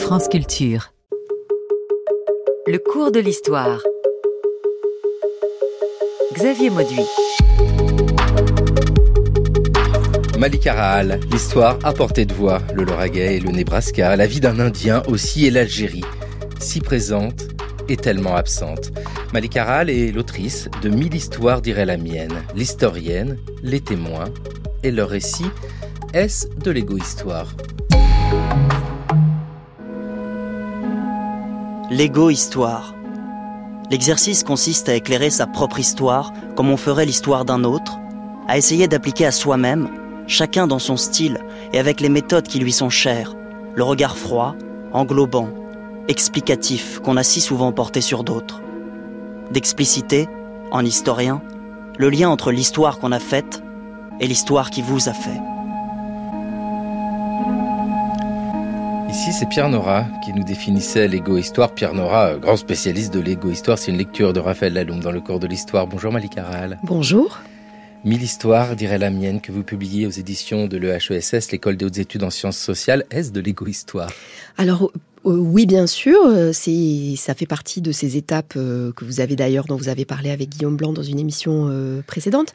France Culture. Le cours de l'histoire. Xavier Mauduit. Malika Rahal, l'histoire à portée de voix, le Lauragais et le Nebraska, la vie d'un Indien aussi et l'Algérie, si présente et tellement absente. Malika Rahal est l'autrice de 1000 histoires dirait la mienne, l'historienne, les témoins et leur récit. Est-ce de l'égo-histoire ? L'égo-histoire. L'exercice consiste à éclairer sa propre histoire comme on ferait l'histoire d'un autre, à essayer d'appliquer à soi-même, chacun dans son style et avec les méthodes qui lui sont chères, le regard froid, englobant, explicatif qu'on a si souvent porté sur d'autres. D'expliciter, en historien, le lien entre l'histoire qu'on a faite et l'histoire qui vous a fait. Ici, c'est Pierre Nora qui nous définissait l'égo-histoire. Pierre Nora, grand spécialiste de l'égo-histoire, c'est une lecture de Raphaël Laloum dans le cours de l'histoire. Bonjour Malika Rahal. Bonjour. 1000 histoires dirait la mienne que vous publiez aux éditions de l'EHESS, l'École des hautes études en sciences sociales. Est-ce de l'égo-histoire ? Alors, oui, bien sûr, ça fait partie de ces étapes que vous avez d'ailleurs, dont vous avez parlé avec Guillaume Blanc dans une émission précédente.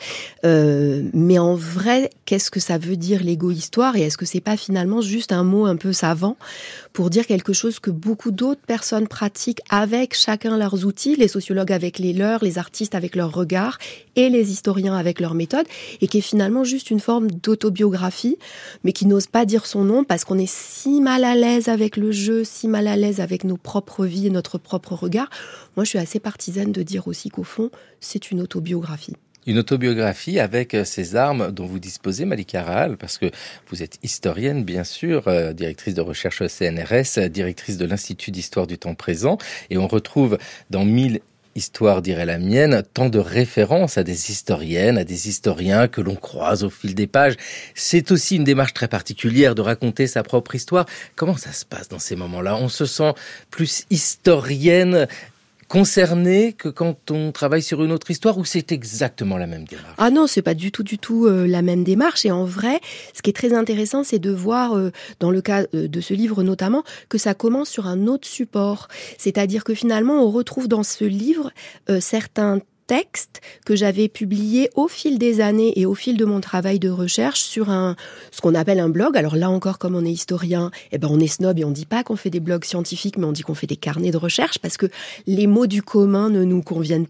Mais en vrai, qu'est-ce que ça veut dire l'égo-histoire ? Et est-ce que c'est pas finalement juste un mot un peu savant pour dire quelque chose que beaucoup d'autres personnes pratiquent avec chacun leurs outils, les sociologues avec les leurs, les artistes avec leurs regards et les historiens avec leurs méthodes, et qui est finalement juste une forme d'autobiographie, mais qui n'ose pas dire son nom parce qu'on est si mal à l'aise avec le jeu, si mal à l'aise avec nos propres vies et notre propre regard. Moi, je suis assez partisane de dire aussi qu'au fond, c'est une autobiographie. Une autobiographie avec ces armes dont vous disposez, Malika Rahal, parce que vous êtes historienne, bien sûr, directrice de recherche au CNRS, directrice de l'Institut d'histoire du temps présent, et on retrouve dans 1000 histoires dirait la mienne, tant de références à des historiennes, à des historiens que l'on croise au fil des pages. C'est aussi une démarche très particulière de raconter sa propre histoire. Comment ça se passe dans ces moments-là ? On se sent plus historienne concernée que quand on travaille sur une autre histoire, ou c'est exactement la même démarche ? Ah non, c'est pas du tout la même démarche. Et en vrai, ce qui est très intéressant, c'est de voir, dans le cas de ce livre notamment, que ça commence sur un autre support. C'est-à-dire que finalement, on retrouve dans ce livre certains textes que j'avais publiés au fil des années et au fil de mon travail de recherche sur ce qu'on appelle un blog. Alors là encore, comme on est historien, on est snob et on dit pas qu'on fait des blogs scientifiques, mais on dit qu'on fait des carnets de recherche parce que les mots du commun ne nous conviennent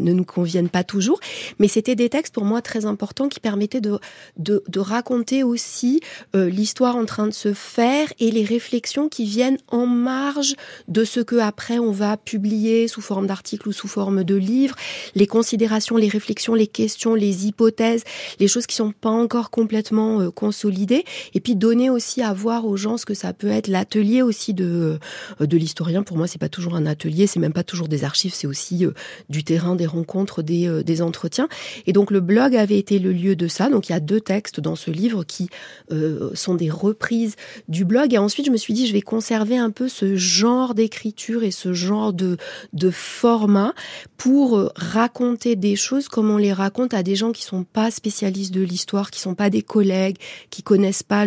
pas toujours. Mais c'était des textes pour moi très importants qui permettaient de raconter aussi l'histoire en train de se faire et les réflexions qui viennent en marge de ce que après on va publier sous forme d'articles ou sous forme de livres. Les considérations, les réflexions, les questions, les hypothèses, les choses qui sont pas encore complètement consolidées, et puis donner aussi à voir aux gens ce que ça peut être l'atelier aussi de l'historien. Pour moi, c'est pas toujours un atelier, c'est même pas toujours des archives, c'est aussi du terrain, des rencontres, des entretiens. Et donc le blog avait été le lieu de ça. Donc il y a 2 textes dans ce livre qui sont des reprises du blog. Et ensuite, je me suis dit, je vais conserver un peu ce genre d'écriture et ce genre de format pour raconter des choses comme on les raconte à des gens qui sont pas spécialistes de l'histoire, qui sont pas des collègues, qui connaissent pas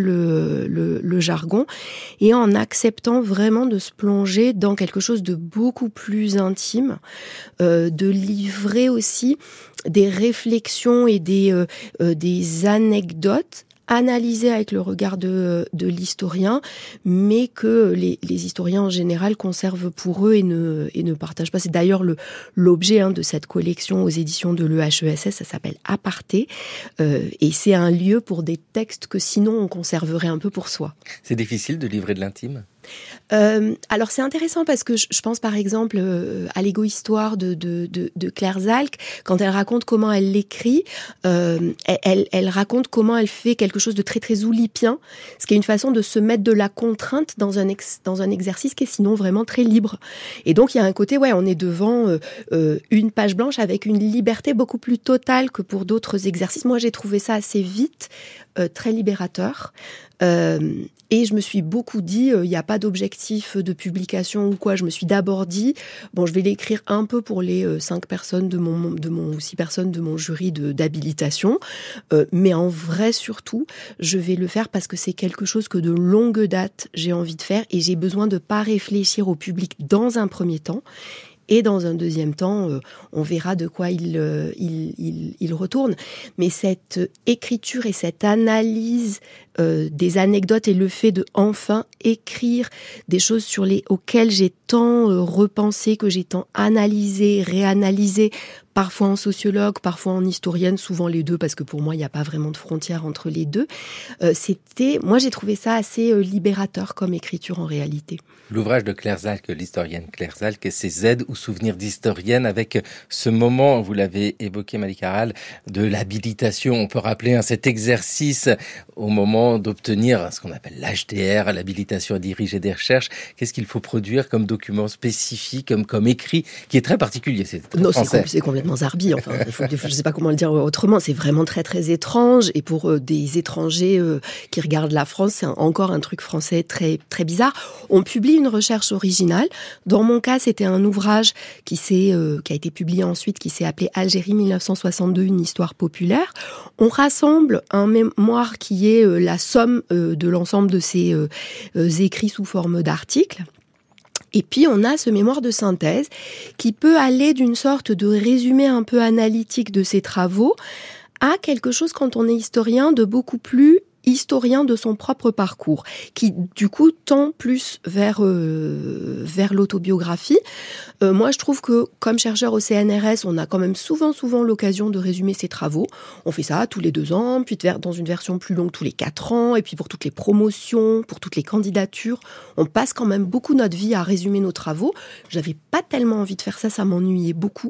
le jargon, et en acceptant vraiment de se plonger dans quelque chose de beaucoup plus intime, de livrer aussi des réflexions et des anecdotes analysé avec le regard de l'historien, mais que les historiens en général conservent pour eux et ne partagent pas. C'est d'ailleurs l'objet de cette collection aux éditions de l'EHESS, ça s'appelle Aparté, et c'est un lieu pour des textes que sinon on conserverait un peu pour soi. C'est difficile de livrer de l'intime ? Alors c'est intéressant parce que je pense par exemple à l'égo-histoire de Claire Zalk, quand elle raconte comment elle l'écrit, elle raconte comment elle fait quelque chose de très très oulipien, ce qui est une façon de se mettre de la contrainte dans un exercice qui est sinon vraiment très libre. Et donc il y a un côté, on est devant une page blanche avec une liberté beaucoup plus totale que pour d'autres exercices. Moi j'ai trouvé ça assez vite très libérateur. Et je me suis beaucoup dit, il n'y a pas d'objectif de publication ou quoi. Je me suis d'abord dit, bon, je vais l'écrire un peu pour les 5 personnes ou 6 personnes de mon jury d'habilitation. Mais en vrai, surtout, je vais le faire parce que c'est quelque chose que de longue date, j'ai envie de faire et j'ai besoin de pas réfléchir au public dans un premier temps. Et dans un deuxième temps, on verra de quoi il retourne. Mais cette écriture et cette analyse des anecdotes et le fait de enfin écrire des choses auxquelles j'ai tant repensé, que j'ai tant analysé, réanalysé, parfois en sociologue, parfois en historienne, souvent les deux, parce que pour moi, il n'y a pas vraiment de frontière entre les deux. Moi, j'ai trouvé ça assez libérateur comme écriture en réalité. L'ouvrage de Claire Zalck, l'historienne Claire Zalck, ses aides ou souvenirs d'historienne, avec ce moment, vous l'avez évoqué Malika Harel, de l'habilitation. On peut rappeler cet exercice au moment d'obtenir ce qu'on appelle l'HDR, l'habilitation à diriger des recherches. Qu'est-ce qu'il faut produire comme document spécifique, comme écrit, qui est très particulier? C'est complètement zarbi. Enfin, je ne sais pas comment le dire autrement. C'est vraiment très, très étrange. Et pour des étrangers qui regardent la France, c'est encore un truc français très, très bizarre. On publie une recherche originale. Dans mon cas, c'était un ouvrage qui a été publié ensuite, qui s'est appelé Algérie 1962, une histoire populaire. On rassemble un mémoire qui est la somme de l'ensemble de ces écrits sous forme d'articles. Et puis, on a ce mémoire de synthèse qui peut aller d'une sorte de résumé un peu analytique de ces travaux à quelque chose, quand on est historien, de beaucoup plus historien de son propre parcours, qui du coup tend plus vers l'autobiographie. Moi, je trouve que comme chercheur au CNRS, on a quand même souvent l'occasion de résumer ses travaux. On fait ça tous les 2 ans, puis dans une version plus longue tous les 4 ans, et puis pour toutes les promotions, pour toutes les candidatures, on passe quand même beaucoup notre vie à résumer nos travaux. J'avais pas tellement envie de faire ça, ça m'ennuyait beaucoup.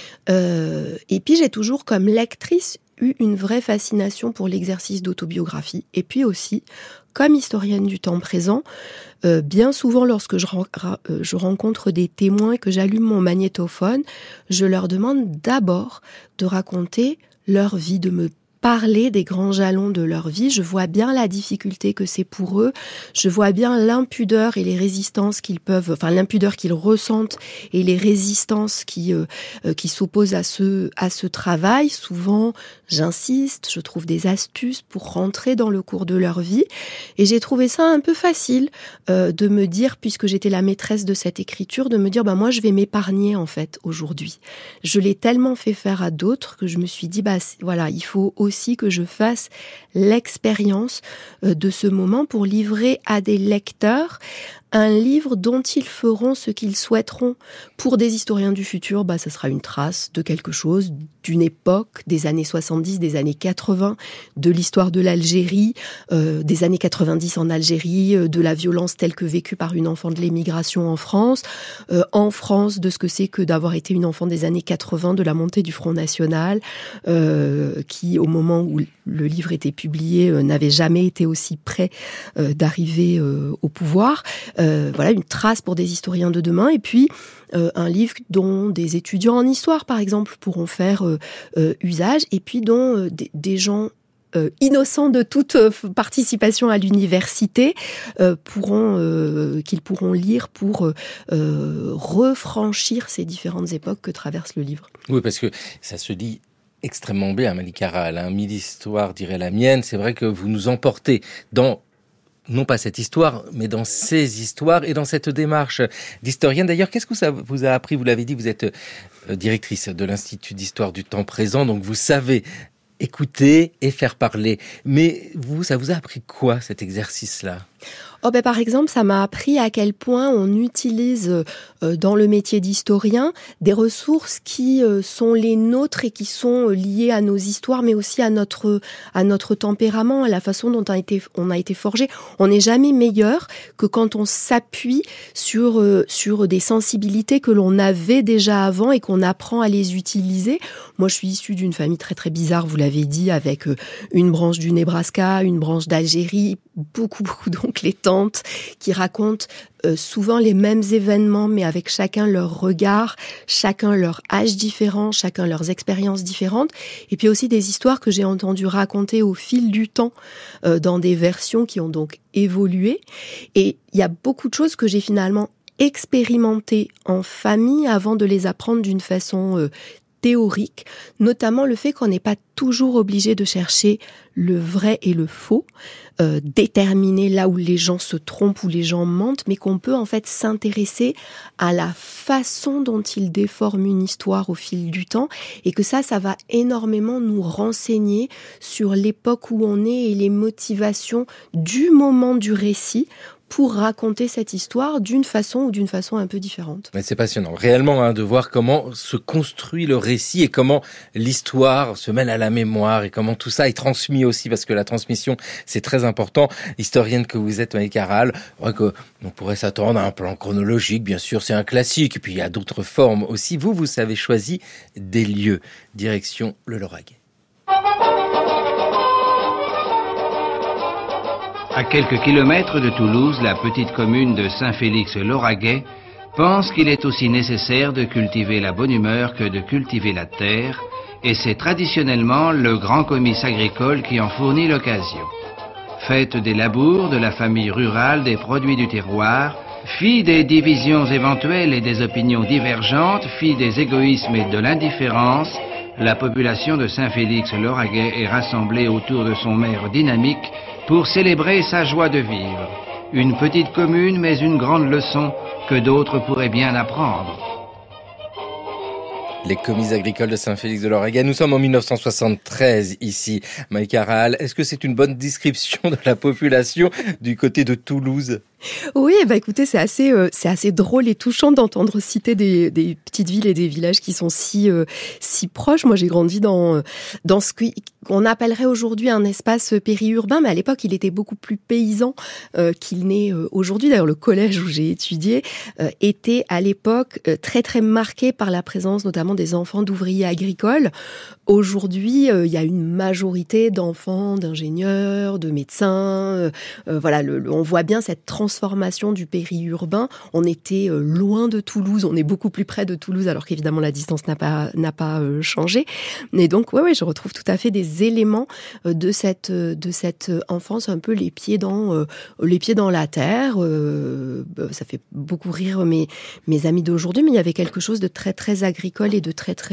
Et puis j'ai toujours, comme lectrice, eu une vraie fascination pour l'exercice d'autobiographie. Et puis aussi, comme historienne du temps présent, bien souvent lorsque je rencontre des témoins et que j'allume mon magnétophone, je leur demande d'abord de raconter leur vie, de me parler des grands jalons de leur vie. Je vois bien la difficulté que c'est pour eux. Je vois bien l'impudeur et les résistances l'impudeur qu'ils ressentent et les résistances qui s'opposent à ce travail. Souvent, j'insiste, je trouve des astuces pour rentrer dans le cours de leur vie. Et j'ai trouvé ça un peu facile de me dire, puisque j'étais la maîtresse de cette écriture, de me dire, moi, je vais m'épargner, en fait, aujourd'hui. Je l'ai tellement fait faire à d'autres que je me suis dit, voilà, il faut aussi que je fasse l'expérience de ce moment pour livrer à des lecteurs un livre dont ils feront ce qu'ils souhaiteront. Pour des historiens du futur, ça sera une trace de quelque chose, d'une époque, des années 70, des années 80, de l'histoire de l'Algérie, des années 90 en Algérie, de la violence telle que vécue par une enfant de l'émigration en France, de ce que c'est que d'avoir été une enfant des années 80, de la montée du Front National, qui, au moment où le livre était publié, n'avait jamais été aussi près d'arriver au pouvoir. Voilà, une trace pour des historiens de demain. Et puis, un livre dont des étudiants en histoire, par exemple, pourront faire usage, et puis dont des gens innocents de toute participation à l'université qu'ils pourront lire pour refranchir ces différentes époques que traverse le livre. Oui, parce que ça se lit extrêmement bien, Malika Harel. 1000 histoires, dirait la mienne. C'est vrai que vous nous emportez dans non pas cette histoire, mais dans ces histoires et dans cette démarche d'historienne. D'ailleurs, qu'est-ce que ça vous a appris? Vous l'avez dit, vous êtes directrice de l'Institut d'histoire du temps présent, donc vous savez écouter et faire parler. Mais ça vous a appris quoi, cet exercice-là? Par exemple, ça m'a appris à quel point on utilise dans le métier d'historien des ressources qui sont les nôtres et qui sont liées à nos histoires, mais aussi à notre tempérament, à la façon dont on a été forgé. On n'est jamais meilleur que quand on s'appuie sur des sensibilités que l'on avait déjà avant et qu'on apprend à les utiliser. Moi, je suis issue d'une famille très très bizarre, vous l'avez dit, avec une branche du Nebraska, une branche d'Algérie, beaucoup d'oncles et tantes, différentes, qui racontent souvent les mêmes événements, mais avec chacun leur regard, chacun leur âge différent, chacun leurs expériences différentes. Et puis aussi des histoires que j'ai entendu raconter au fil du temps dans des versions qui ont donc évolué. Et il y a beaucoup de choses que j'ai finalement expérimentées en famille avant de les apprendre d'une façon théorique, notamment le fait qu'on n'est pas toujours obligé de chercher le vrai et le faux, déterminer là où les gens se trompent ou les gens mentent, mais qu'on peut en fait s'intéresser à la façon dont ils déforment une histoire au fil du temps, et que ça va énormément nous renseigner sur l'époque où on est et les motivations du moment du récit pour raconter cette histoire d'une façon ou d'une façon un peu différente. Mais c'est passionnant, réellement, de voir comment se construit le récit et comment l'histoire se mêle à la mémoire et comment tout ça est transmis aussi, parce que la transmission, c'est très important. Historienne que vous êtes, Malika Rahal, on pourrait s'attendre à un plan chronologique, bien sûr, c'est un classique, et puis il y a d'autres formes aussi. Vous avez choisi des lieux. Direction le Lauragais. À quelques kilomètres de Toulouse, la petite commune de Saint-Félix-Lauragais pense qu'il est aussi nécessaire de cultiver la bonne humeur que de cultiver la terre, et c'est traditionnellement le grand comice agricole qui en fournit l'occasion. Fête des labours, de la famille rurale, des produits du terroir, fille des divisions éventuelles et des opinions divergentes, fille des égoïsmes et de l'indifférence, la population de Saint-Félix-Lauragais est rassemblée autour de son maire dynamique pour célébrer sa joie de vivre. Une petite commune, mais une grande leçon que d'autres pourraient bien apprendre. Les comices agricoles de Saint-Félix-de-Lauragais. Nous sommes en 1973 ici. Malika Rahal, est-ce que c'est une bonne description de la population du côté de Toulouse ? Oui, écoutez, c'est assez drôle et touchant d'entendre citer des petites villes et des villages qui sont si proches. Moi, j'ai grandi dans ce qu'on appellerait aujourd'hui un espace périurbain, mais à l'époque, il était beaucoup plus paysan qu'il n'est aujourd'hui. D'ailleurs, le collège où j'ai étudié était à l'époque très très marqué par la présence notamment des enfants d'ouvriers agricoles. Aujourd'hui, il y a une majorité d'enfants, d'ingénieurs, de médecins. On voit bien cette transformation du périurbain. On était loin de Toulouse, on est beaucoup plus près de Toulouse, alors qu'évidemment la distance n'a pas changé. Mais donc, je retrouve tout à fait des éléments de cette enfance, un peu les pieds dans la terre. Ça fait beaucoup rire mes amis d'aujourd'hui, mais il y avait quelque chose de très très agricole et de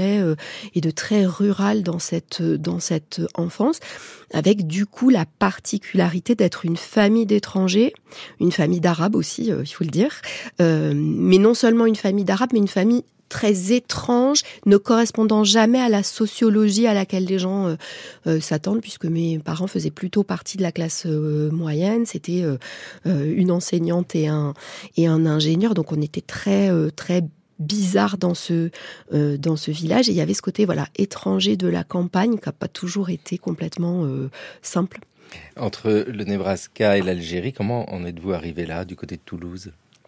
très rural dans cette enfance, avec du coup la particularité d'être une famille d'étrangers, une famille d'Arabes aussi, il faut le dire, mais non seulement une famille d'Arabes, mais une famille très étrange, ne correspondant jamais à la sociologie à laquelle les gens s'attendent, puisque mes parents faisaient plutôt partie de la classe moyenne. C'était une enseignante et un ingénieur, donc on était très très bizarre dans ce village, et il y avait ce côté étranger de la campagne qui n'a pas toujours été complètement simple. Entre le Nebraska et l'Algérie, comment en êtes-vous arrivé là, du côté de Toulouse ?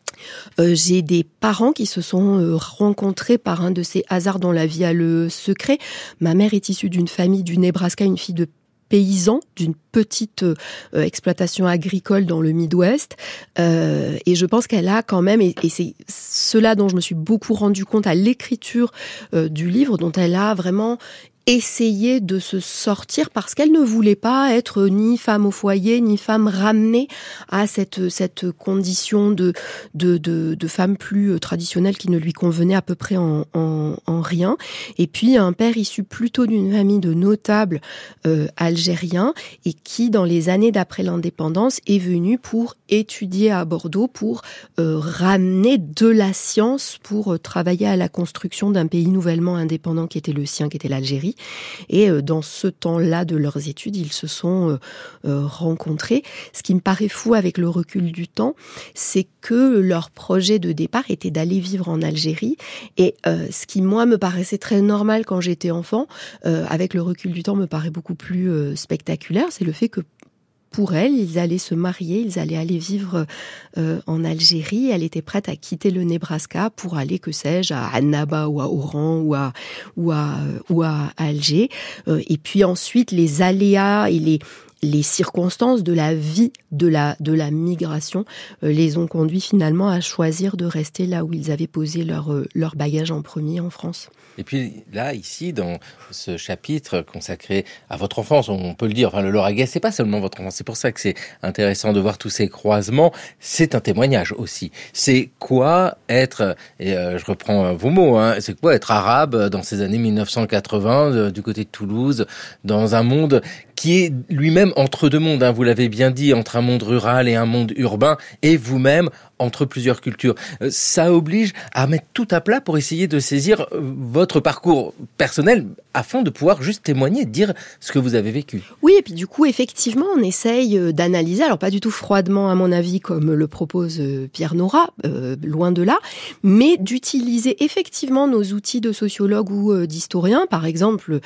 J'ai des parents qui se sont rencontrés par un de ces hasards dont la vie a le secret. Ma mère est issue d'une famille du Nebraska, une fille de paysans d'une petite exploitation agricole dans le Midwest, et je pense qu'elle a quand même, et c'est cela dont je me suis beaucoup rendu compte à l'écriture du livre, dont elle a vraiment essayé de se sortir, parce qu'elle ne voulait pas être ni femme au foyer, ni femme ramenée à cette condition de femme plus traditionnelle qui ne lui convenait à peu près en rien. Et puis un père issu plutôt d'une famille de notables algériens, et qui, dans les années d'après l'indépendance, est venu pour étudier à Bordeaux, pour ramener de la science, pour travailler à la construction d'un pays nouvellement indépendant qui était le sien, qui était l'Algérie. Et dans ce temps-là de leurs études, ils se sont rencontrés. Ce qui me paraît fou avec le recul du temps, c'est que leur projet de départ était d'aller vivre en Algérie. Et ce qui, moi, me paraissait très normal quand j'étais enfant, avec le recul du temps, me paraît beaucoup plus spectaculaire, c'est le fait que pour elle, ils allaient se marier, ils allaient aller vivre en Algérie. Elle était prête à quitter le Nebraska pour aller, que sais-je, à Annaba ou à Oran ou à Alger. Et puis ensuite, les aléas et les circonstances de la vie de la migration les ont conduits finalement à choisir de rester là où ils avaient posé leur bagage en premier en France. Et puis là, ici, dans ce chapitre consacré à votre enfance, on peut le dire, enfin, le Lauragais, c'est pas seulement votre enfance, c'est pour ça que c'est intéressant de voir tous ces croisements, c'est un témoignage aussi. C'est quoi être, et je reprends vos mots, c'est quoi être arabe dans ces années 1980, du côté de Toulouse, dans un monde qui est lui-même entre deux mondes, vous l'avez bien dit, entre un monde rural et un monde urbain, et vous-même entre plusieurs cultures. Ça oblige à mettre tout à plat pour essayer de saisir votre parcours personnel afin de pouvoir juste témoigner, dire ce que vous avez vécu. Oui, et puis du coup, effectivement, on essaye d'analyser, alors pas du tout froidement à mon avis comme le propose Pierre Nora, loin de là, mais d'utiliser effectivement nos outils de sociologue ou d'historien. Par exemple,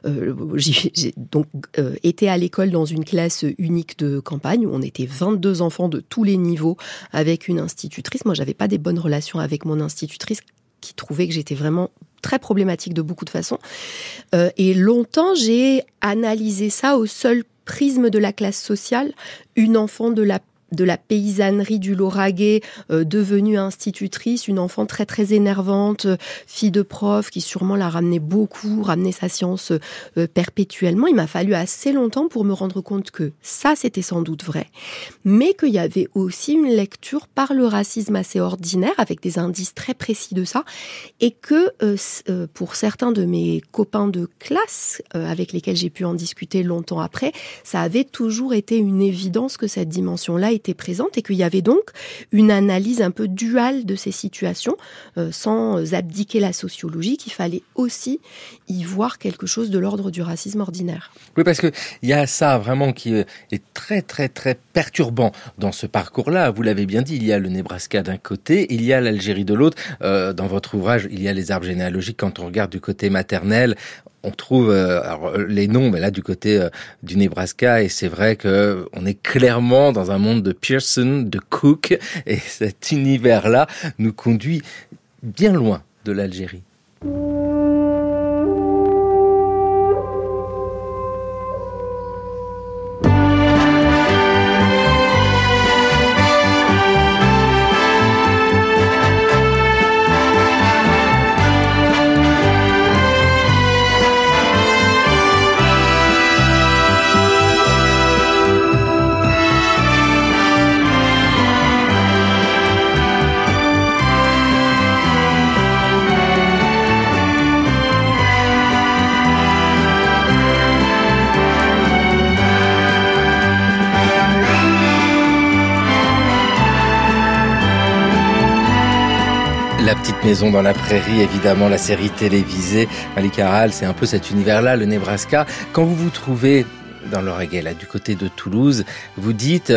j'ai donc été à l'école dans une classe unique de campagne où on était 22 enfants de tous les niveaux avec une institutrice. Moi, j'avais pas des bonnes relations avec mon institutrice qui trouvait que j'étais vraiment très problématique de beaucoup de façons. Et longtemps, j'ai analysé ça au seul prisme de la classe sociale. Une enfant de la paysannerie du Lauragais, devenue institutrice, une enfant très très énervante, fille de prof, qui sûrement la ramenait sa science perpétuellement. Il m'a fallu assez longtemps pour me rendre compte que ça, c'était sans doute vrai, mais qu'il y avait aussi une lecture par le racisme assez ordinaire, avec des indices très précis de ça, et que pour certains de mes copains de classe, avec lesquels j'ai pu en discuter longtemps après, ça avait toujours été une évidence que cette dimension-là était présente et qu'il y avait donc une analyse un peu duale de ces situations, sans abdiquer la sociologie, qu'il fallait aussi y voir quelque chose de l'ordre du racisme ordinaire. Oui, parce que il y a ça vraiment qui est très très très perturbant dans ce parcours-là. Vous l'avez bien dit, il y a le Nebraska d'un côté, il y a l'Algérie de l'autre. Dans votre ouvrage, il y a les arbres généalogiques. Quand on regarde du côté maternel, on trouve les noms, mais là du côté du Nebraska, et c'est vrai que on est clairement dans un monde de Pearson, de Cook, et cet univers-là nous conduit bien loin de l'Algérie. La petite maison dans la prairie, évidemment, la série télévisée. Malika Harel, c'est un peu cet univers-là, le Nebraska. Quand vous vous trouvez dans l'Oregon, là, du côté de Toulouse, vous dites,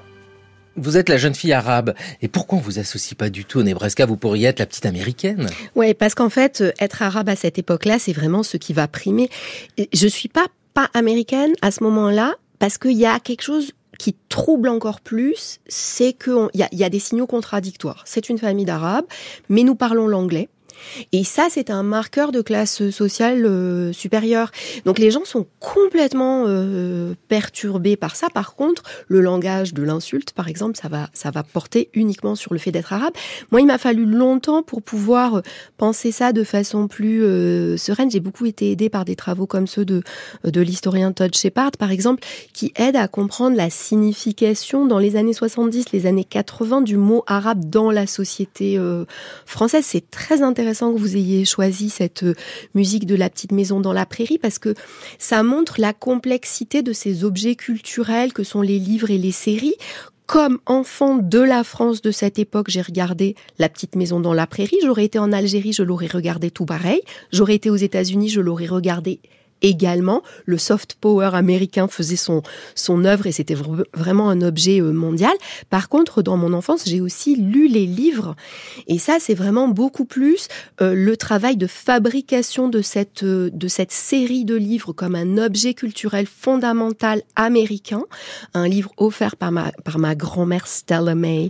vous êtes la jeune fille arabe. Et pourquoi on vous associe pas du tout au Nebraska? Vous pourriez être la petite américaine. Ouais, parce qu'en fait, être arabe à cette époque-là, c'est vraiment ce qui va primer. Je suis pas américaine à ce moment-là, parce qu'il y a quelque chose qui trouble encore plus, c'est qu'il y a des signaux contradictoires. C'est une famille d'Arabes, mais nous parlons l'anglais. Et ça, c'est un marqueur de classe sociale supérieure. Donc les gens sont complètement perturbés par ça. Par contre, le langage de l'insulte, par exemple, ça va porter uniquement sur le fait d'être arabe. Moi, il m'a fallu longtemps pour pouvoir penser ça de façon plus sereine. J'ai beaucoup été aidée par des travaux comme ceux de l'historien Todd Shepard, par exemple, qui aident à comprendre la signification dans les années 70, les années 80 du mot arabe dans la société française. C'est très intéressant que vous ayez choisi cette musique de la petite maison dans la prairie, parce que ça montre la complexité de ces objets culturels que sont les livres et les séries. Comme enfant de la France de cette époque, j'ai regardé La petite maison dans la prairie. J'aurais été en Algérie, je l'aurais regardé tout pareil. J'aurais été aux États-Unis, je l'aurais regardé également. Le soft power américain faisait son œuvre et c'était vraiment un objet mondial. Par contre, dans mon enfance, j'ai aussi lu les livres. Et ça, c'est vraiment beaucoup plus le travail de fabrication de cette série de livres comme un objet culturel fondamental américain. Un livre offert par ma grand-mère Stella May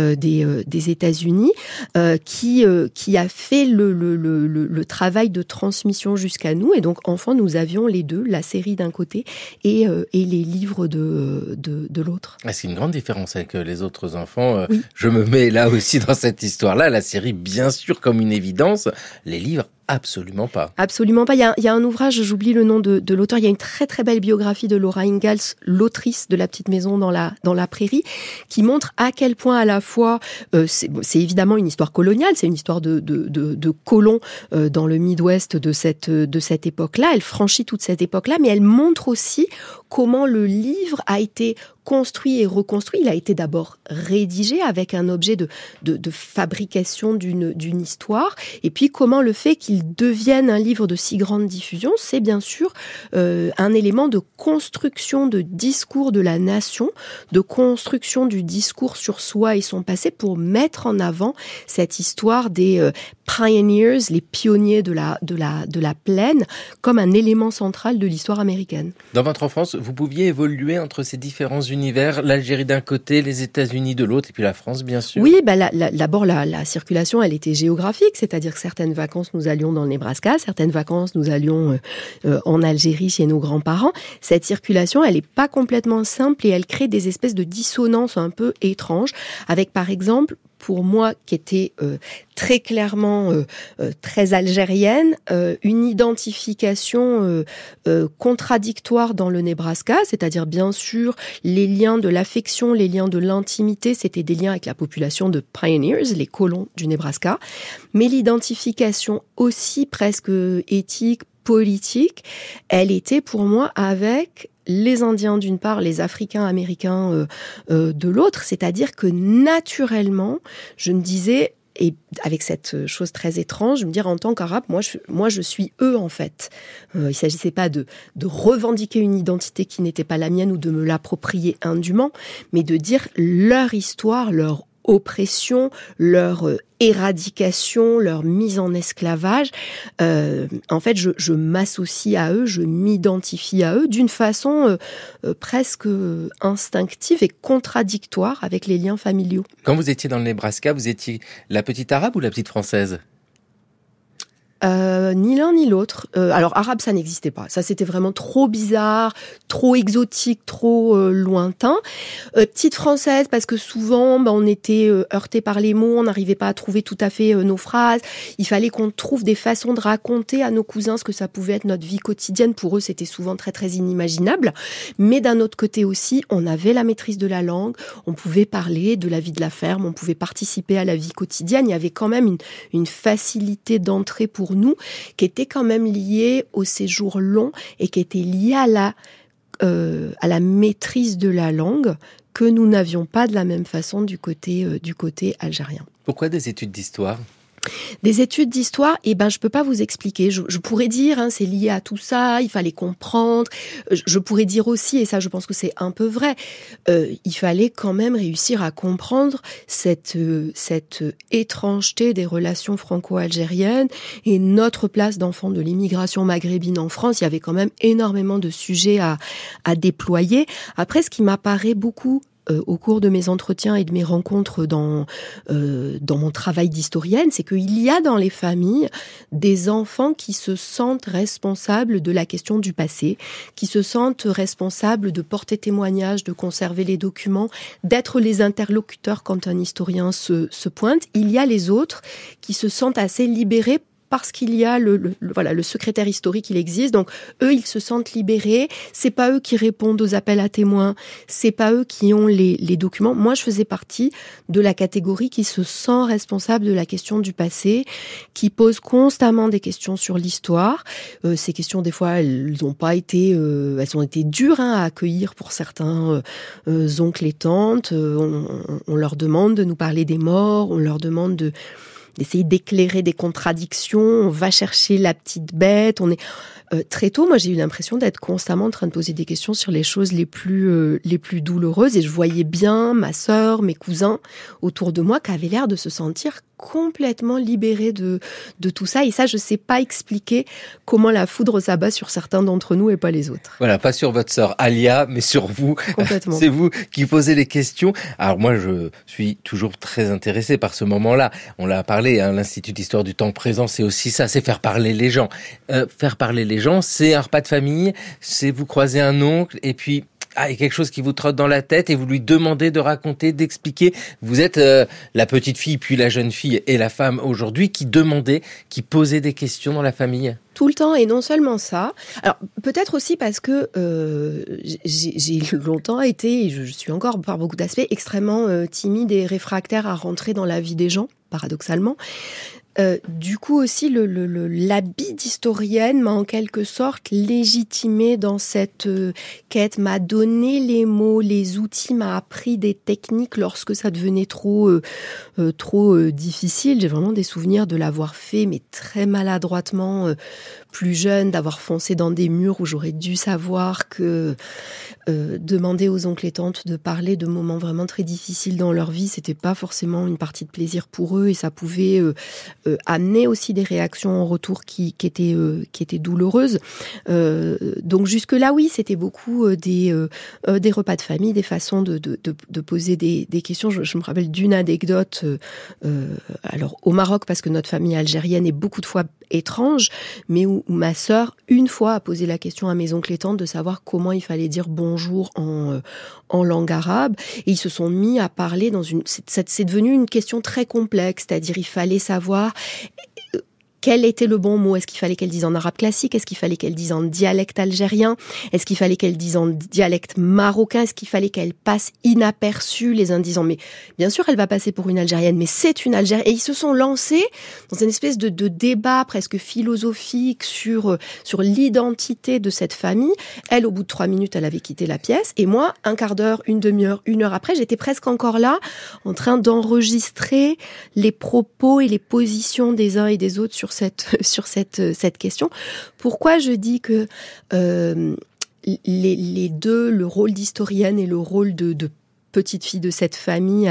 des États-Unis, qui a fait le travail de transmission jusqu'à nous. Et donc, enfant, nous nous avions les deux, la série d'un côté et les livres de l'autre. C'est une grande différence avec les autres enfants. Oui. Je me mets là aussi dans cette histoire-là. La série, bien sûr, comme une évidence. Les livres, absolument pas. Absolument pas. Il y a un ouvrage, j'oublie le nom de l'auteur, il y a une très très belle biographie de Laura Ingalls, l'autrice de La petite maison dans la prairie, qui montre à quel point à la fois, c'est évidemment une histoire coloniale, c'est une histoire de colons dans le Midwest de cette époque-là. Elle franchit toute cette époque-là, mais elle montre aussi comment le livre a été construit et reconstruit. Il a été d'abord rédigé avec un objet de fabrication d'une histoire, et puis comment le fait qu'il devienne un livre de si grande diffusion, c'est bien sûr un élément de construction de discours de la nation, de construction du discours sur soi et son passé pour mettre en avant cette histoire des pioneers, les pionniers de la plaine, comme un élément central de l'histoire américaine. Dans votre enfance, vous pouviez évoluer entre ces différents univers, l'Algérie d'un côté, les États-Unis de l'autre, et puis la France, bien sûr. Oui, d'abord la circulation, elle était géographique, c'est-à-dire que certaines vacances nous allions dans le Nebraska, certaines vacances nous allions en Algérie chez nos grands-parents. Cette circulation, elle n'est pas complètement simple et elle crée des espèces de dissonances un peu étranges, avec par exemple, pour moi, qui était très clairement très algérienne, une identification contradictoire dans le Nebraska, c'est-à-dire bien sûr les liens de l'affection, les liens de l'intimité, c'était des liens avec la population de pioneers, les colons du Nebraska, mais l'identification aussi presque éthique, politique, elle était pour moi avec les Indiens d'une part, les Africains américains de l'autre, c'est-à-dire que naturellement, je me disais, et avec cette chose très étrange, je me dire en tant qu'arabe, moi je suis eux en fait. Il ne s'agissait pas de revendiquer une identité qui n'était pas la mienne ou de me l'approprier indûment, mais de dire leur histoire, leur oppression, leur éradication, leur mise en esclavage. En fait, je m'associe à eux, je m'identifie à eux d'une façon presque instinctive et contradictoire avec les liens familiaux. Quand vous étiez dans le Nebraska, vous étiez la petite arabe ou la petite française ? Ni l'un ni l'autre. Alors arabe, ça n'existait pas. Ça, c'était vraiment trop bizarre, trop exotique, trop lointain. Petite française, parce que souvent, on était heurté par les mots, on n'arrivait pas à trouver tout à fait nos phrases. Il fallait qu'on trouve des façons de raconter à nos cousins ce que ça pouvait être notre vie quotidienne. Pour eux, c'était souvent très très inimaginable. Mais d'un autre côté aussi, on avait la maîtrise de la langue. On pouvait parler de la vie de la ferme, on pouvait participer à la vie quotidienne. Il y avait quand même une facilité d'entrée pour nous, qui était quand même liée au séjour long et qui était liée à la maîtrise de la langue que nous n'avions pas de la même façon du côté algérien. Pourquoi des études d'histoire ? Des études d'histoire, je peux pas vous expliquer. Je pourrais dire, c'est lié à tout ça, il fallait comprendre. Je pourrais dire aussi, et ça je pense que c'est un peu vrai, il fallait quand même réussir à comprendre cette étrangeté des relations franco-algériennes et notre place d'enfant de l'immigration maghrébine en France. Il y avait quand même énormément de sujets à déployer. Après, ce qui m'apparaît beaucoup au cours de mes entretiens et de mes rencontres dans mon travail d'historienne, c'est qu'il y a dans les familles des enfants qui se sentent responsables de la question du passé, qui se sentent responsables de porter témoignage, de conserver les documents, d'être les interlocuteurs quand un historien se pointe. Il y a les autres qui se sentent assez libérés parce qu'il y a le secrétaire historique, il existe. Donc, eux, ils se sentent libérés. C'est pas eux qui répondent aux appels à témoins. C'est pas eux qui ont les documents. Moi, je faisais partie de la catégorie qui se sent responsable de la question du passé, qui pose constamment des questions sur l'histoire. Ces questions, des fois, elles ont été dures à accueillir pour certains oncles et tantes. On leur demande de nous parler des morts. On leur demande d'essayer d'éclairer des contradictions, on va chercher la petite bête, on est très tôt, moi j'ai eu l'impression d'être constamment en train de poser des questions sur les choses les plus douloureuses, et je voyais bien ma sœur, mes cousins autour de moi qui avaient l'air de se sentir complètement libérés de tout ça, et ça je sais pas expliquer comment la foudre s'abat sur certains d'entre nous et pas les autres. Voilà, pas sur votre sœur Alia, mais sur vous. Complètement. C'est vous qui posez les questions. Alors moi je suis toujours très intéressé par ce moment-là. On l'a parlé, l'Institut d'histoire du temps présent, c'est aussi ça, c'est faire parler les gens. Faire parler les les gens, c'est un repas de famille, c'est vous croisez un oncle et puis il y a quelque chose qui vous trotte dans la tête et vous lui demandez de raconter, d'expliquer. Vous êtes la petite fille, puis la jeune fille et la femme aujourd'hui qui demandait, qui posait des questions dans la famille. Tout le temps, et non seulement ça. Alors, peut-être aussi parce que j'ai longtemps été, et je suis encore par beaucoup d'aspects, extrêmement timide et réfractaire à rentrer dans la vie des gens, paradoxalement. Du coup aussi, l'habit d'historienne m'a en quelque sorte légitimée dans cette quête, m'a donné les mots, les outils, m'a appris des techniques lorsque ça devenait trop difficile. J'ai vraiment des souvenirs de l'avoir fait, mais très maladroitement, plus jeune, d'avoir foncé dans des murs où j'aurais dû savoir que demander aux oncles et tantes de parler de moments vraiment très difficiles dans leur vie, c'était pas forcément une partie de plaisir pour eux, et ça pouvait amener aussi des réactions en retour qui étaient douloureuses. Donc jusque-là, oui, c'était beaucoup des repas de famille, des façons de poser des questions. Je me rappelle d'une anecdote, alors au Maroc, parce que notre famille algérienne est beaucoup de fois étrange, mais où ma sœur, une fois, a posé la question à mes oncles et tantes de savoir comment il fallait dire bonjour en langue arabe. Et ils se sont mis à parler c'est devenu une question très complexe, c'est-à-dire il fallait savoir quel était le bon mot. Est-ce qu'il fallait qu'elle dise en arabe classique? Est-ce qu'il fallait qu'elle dise en dialecte algérien? Est-ce qu'il fallait qu'elle dise en dialecte marocain? Est-ce qu'il fallait qu'elle passe inaperçue, les uns disant mais bien sûr elle va passer pour une Algérienne, mais c'est une Algérienne. Et ils se sont lancés dans une espèce de débat presque philosophique sur l'identité de cette famille. Elle, au bout de 3 minutes, elle avait quitté la pièce, et moi, un quart d'heure, une demi-heure, 1 heure après, j'étais presque encore là, en train d'enregistrer les propos et les positions des uns et des autres sur cette question. Pourquoi je dis que les deux, le rôle d'historienne et le rôle de petite fille de cette famille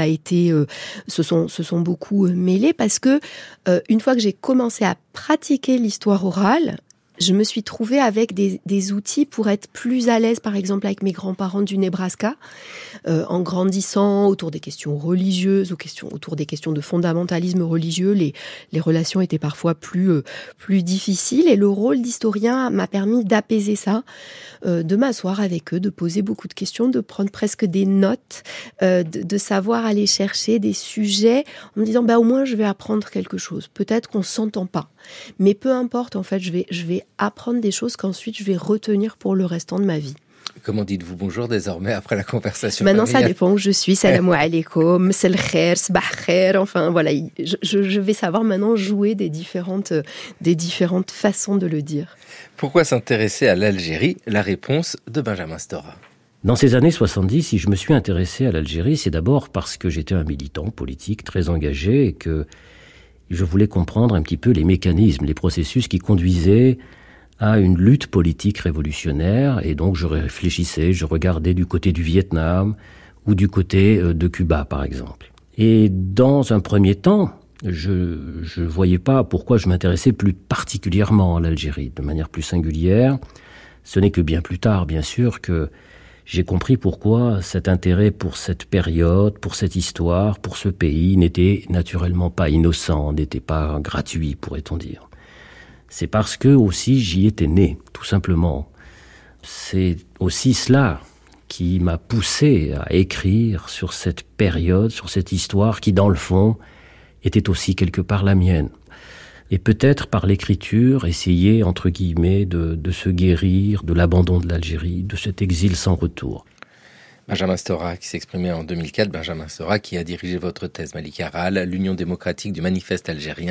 se sont beaucoup mêlés, parce que une fois que j'ai commencé à pratiquer l'histoire orale, je me suis trouvée avec des outils pour être plus à l'aise, par exemple avec mes grands-parents du Nebraska, en grandissant autour des questions religieuses, autour des questions de fondamentalisme religieux. Les relations étaient parfois plus difficiles, et le rôle d'historien m'a permis d'apaiser ça, de m'asseoir avec eux, de poser beaucoup de questions, de prendre presque des notes, de savoir aller chercher des sujets en me disant au moins je vais apprendre quelque chose. Peut-être qu'on s'entend pas, mais peu importe, en fait, je vais apprendre des choses qu'ensuite je vais retenir pour le restant de ma vie. Comment dites-vous bonjour désormais après la conversation Maintenant, familiale? ça dépend où je suis. Salam alaikum, sel khair, sabah khair. Enfin, voilà. Je vais savoir maintenant jouer des différentes façons de le dire. Pourquoi s'intéresser à l'Algérie? La réponse de Benjamin Stora. Dans ces années 70, si je me suis intéressé à l'Algérie, c'est d'abord parce que j'étais un militant politique très engagé et que je voulais comprendre un petit peu les mécanismes, les processus qui conduisaient à une lutte politique révolutionnaire. Et donc je réfléchissais, je regardais du côté du Vietnam ou du côté de Cuba, par exemple. Et dans un premier temps, je voyais pas pourquoi je m'intéressais plus particulièrement à l'Algérie, de manière plus singulière. Ce n'est que bien plus tard, bien sûr, que j'ai compris pourquoi cet intérêt pour cette période, pour cette histoire, pour ce pays n'était naturellement pas innocent, n'était pas gratuit, pourrait-on dire. C'est parce que aussi j'y étais né, tout simplement. C'est aussi cela qui m'a poussé à écrire sur cette période, sur cette histoire qui, dans le fond, était aussi quelque part la mienne. Et peut-être par l'écriture, essayer, entre guillemets, de se guérir de l'abandon de l'Algérie, de cet exil sans retour. Benjamin Stora, qui s'exprimait en 2004, Benjamin Stora, qui a dirigé votre thèse, Malika Harel, l'Union démocratique du manifeste algérien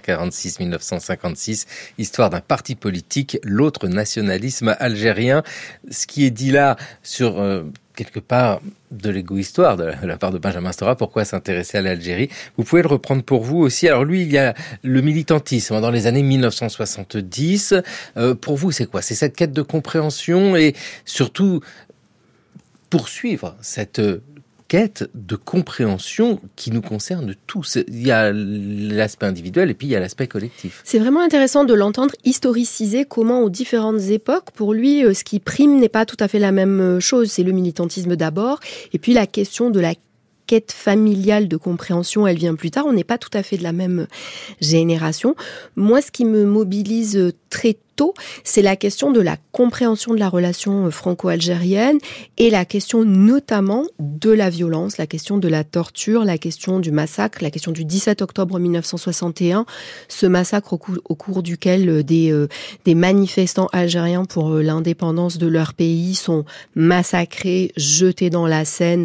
1946-1956, histoire d'un parti politique, l'autre nationalisme algérien. Ce qui est dit là sur quelque part de l'égo-histoire de la part de Benjamin Stora, pourquoi s'intéresser à l'Algérie? Vous pouvez le reprendre pour vous aussi. Alors lui, il y a le militantisme dans les années 1970. Pour vous, c'est quoi? C'est cette quête de compréhension et surtout poursuivre cette quête de compréhension qui nous concerne tous. Il y a l'aspect individuel et puis il y a l'aspect collectif. C'est vraiment intéressant de l'entendre historiciser comment, aux différentes époques, pour lui, ce qui prime n'est pas tout à fait la même chose. C'est le militantisme d'abord, et puis la question de la quête familiale de compréhension, elle vient plus tard. On n'est pas tout à fait de la même génération. Moi, ce qui me mobilise très tôt, tôt, c'est la question de la compréhension de la relation franco-algérienne et la question notamment de la violence, la question de la torture, la question du massacre, la question du 17 octobre 1961, ce massacre au cours duquel des manifestants algériens pour l'indépendance de leur pays sont massacrés, jetés dans la Seine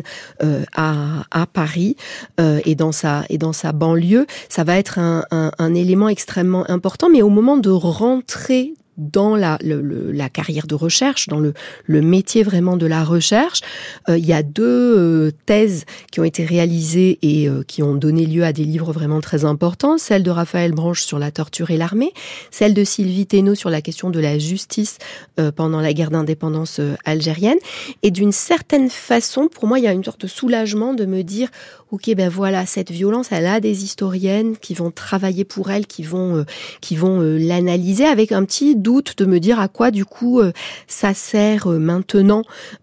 à Paris et dans sa banlieue. Ça va être un élément extrêmement important, mais au moment de rentrer dans la carrière de recherche, dans le métier vraiment de la recherche, il y a 2 thèses qui ont été réalisées et qui ont donné lieu à des livres vraiment très importants. Celle de Raphaël Branche sur la torture et l'armée, celle de Sylvie Thénault sur la question de la justice pendant la guerre d'indépendance algérienne. Et d'une certaine façon, pour moi, il y a une sorte de soulagement de me dire ok, ben voilà, cette violence, elle a des historiennes qui vont travailler pour elle, qui vont l'analyser avec un petit doute de me dire à quoi, du coup, ça sert maintenant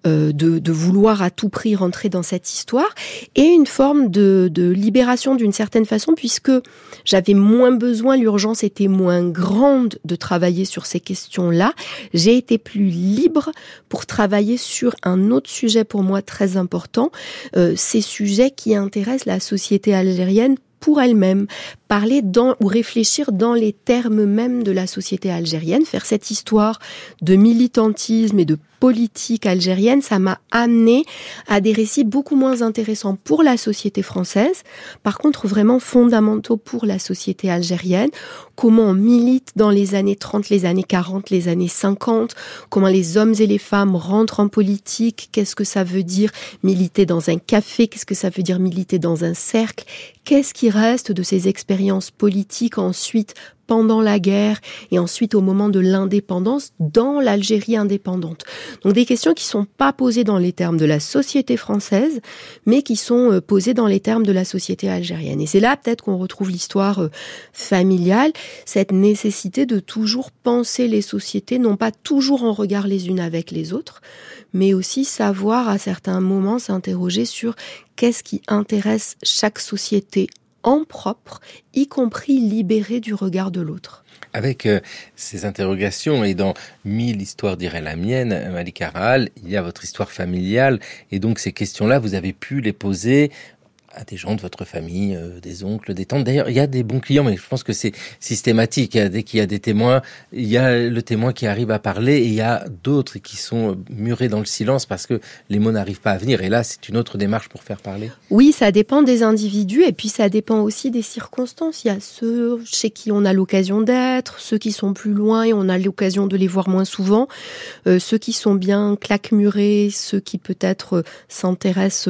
de vouloir à tout prix rentrer dans cette histoire, et une forme de libération d'une certaine façon, puisque j'avais moins besoin, l'urgence était moins grande de travailler sur ces questions-là. J'ai été plus libre pour travailler sur un autre sujet pour moi très important, ces sujets qui intéressent la société algérienne pour elle-même, parler ou réfléchir dans les termes même de la société algérienne, faire cette histoire de militantisme et de politique algérienne, ça m'a amené à des récits beaucoup moins intéressants pour la société française, par contre vraiment fondamentaux pour la société algérienne, comment on milite dans les années 30, les années 40, les années 50, comment les hommes et les femmes rentrent en politique, qu'est-ce que ça veut dire militer dans un café, qu'est-ce que ça veut dire militer dans un cercle, qu'est-ce qui reste de ces expériences politiques ensuite pendant la guerre et ensuite au moment de l'indépendance dans l'Algérie indépendante. Donc des questions qui sont pas posées dans les termes de la société française, mais qui sont posées dans les termes de la société algérienne. Et c'est là peut-être qu'on retrouve l'histoire familiale, cette nécessité de toujours penser les sociétés, non pas toujours en regard les unes avec les autres, mais aussi savoir à certains moments s'interroger sur qu'est-ce qui intéresse chaque société en propre, y compris libérée du regard de l'autre. Avec ces interrogations, et dans 1000 histoires dirait la mienne, Malika Rahal, il y a votre histoire familiale, et donc ces questions-là, vous avez pu les poser à des gens de votre famille, des oncles, des tantes. D'ailleurs, il y a des bons clients, mais je pense que c'est systématique. Dès qu'il y a des témoins, il y a le témoin qui arrive à parler, et il y a d'autres qui sont murés dans le silence parce que les mots n'arrivent pas à venir. Et là, c'est une autre démarche pour faire parler. Oui, ça dépend des individus, et puis ça dépend aussi des circonstances. Il y a ceux chez qui on a l'occasion d'être, ceux qui sont plus loin et on a l'occasion de les voir moins souvent, ceux qui sont bien claquemurés, ceux qui peut-être s'intéressent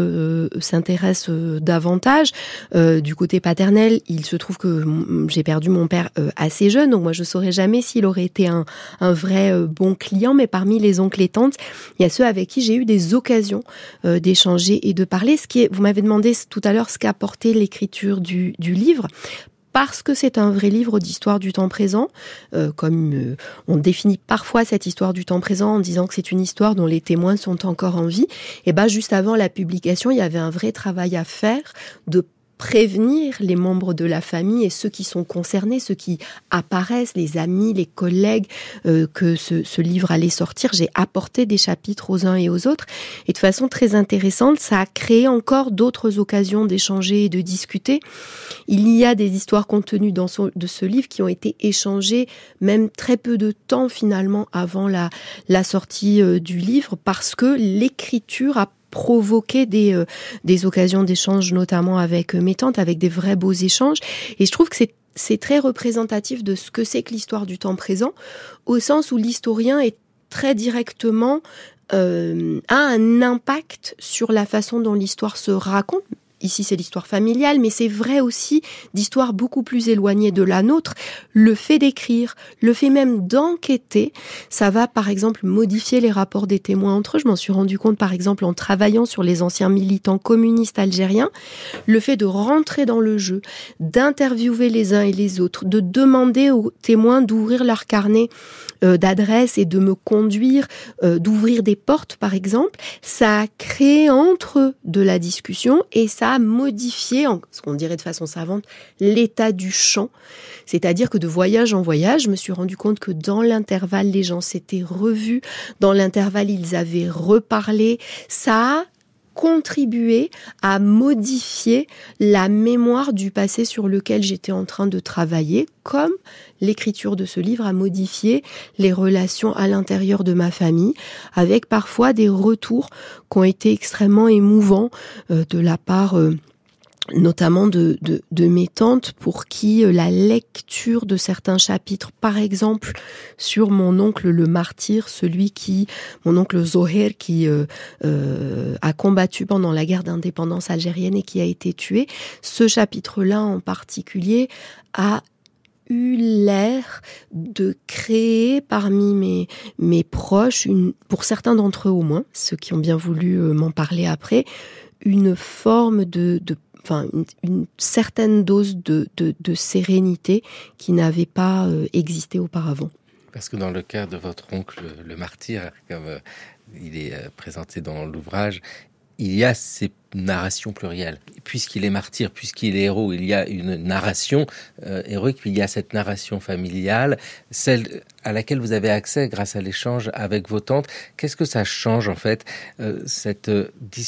davantage. Du côté paternel, il se trouve que j'ai perdu mon père assez jeune, donc moi je saurais jamais s'il aurait été un vrai bon client, mais parmi les oncles et tantes, il y a ceux avec qui j'ai eu des occasions d'échanger et de parler. Vous m'avez demandé tout à l'heure ce qu'a apporté l'écriture du livre. Parce que c'est un vrai livre d'histoire du temps présent, comme on définit parfois cette histoire du temps présent en disant que c'est une histoire dont les témoins sont encore en vie, et juste avant la publication, il y avait un vrai travail à faire de prévenir les membres de la famille et ceux qui sont concernés, ceux qui apparaissent, les amis, les collègues, que ce livre allait sortir. J'ai apporté des chapitres aux uns et aux autres. Et de façon très intéressante, ça a créé encore d'autres occasions d'échanger et de discuter. Il y a des histoires contenues de ce livre qui ont été échangées même très peu de temps finalement avant la sortie du livre, parce que l'écriture a provoquer des occasions d'échange, notamment avec mes tantes, avec des vrais beaux échanges. Et je trouve que c'est très représentatif de ce que c'est que l'histoire du temps présent, au sens où l'historien est très directement a un impact sur la façon dont l'histoire se raconte. Ici, c'est l'histoire familiale, mais c'est vrai aussi d'histoires beaucoup plus éloignées de la nôtre. Le fait d'écrire, le fait même d'enquêter, ça va par exemple modifier les rapports des témoins entre eux. Je m'en suis rendu compte par exemple en travaillant sur les anciens militants communistes algériens. Le fait de rentrer dans le jeu, d'interviewer les uns et les autres, de demander aux témoins d'ouvrir leur carnet d'adresses et de me conduire, d'ouvrir des portes par exemple, ça a créé entre eux de la discussion et ça a modifié, ce qu'on dirait de façon savante, l'état du champ. C'est-à-dire que de voyage en voyage, je me suis rendu compte que dans l'intervalle, les gens s'étaient revus. Dans l'intervalle, ils avaient reparlé. Ça a contribué à modifier la mémoire du passé sur lequel j'étais en train de travailler, comme l'écriture de ce livre a modifié les relations à l'intérieur de ma famille, avec parfois des retours qui ont été extrêmement émouvants de la part notamment de mes tantes, pour qui la lecture de certains chapitres, par exemple sur mon oncle le martyr, mon oncle Zoher, qui a combattu pendant la guerre d'indépendance algérienne et qui a été tué, ce chapitre-là en particulier a eu l'air de créer parmi mes proches, pour certains d'entre eux au moins, ceux qui ont bien voulu m'en parler après, une forme une certaine dose de sérénité qui n'avait pas existé auparavant. Parce que dans le cas de votre oncle, le martyr, comme il est présenté dans l'ouvrage, il y a ces narrations plurielles. Puisqu'il est martyr, puisqu'il est héros, il y a une narration héroïque, puis il y a cette narration familiale, celle à laquelle vous avez accès grâce à l'échange avec vos tantes. Qu'est-ce que ça change, en fait, cette discussion ?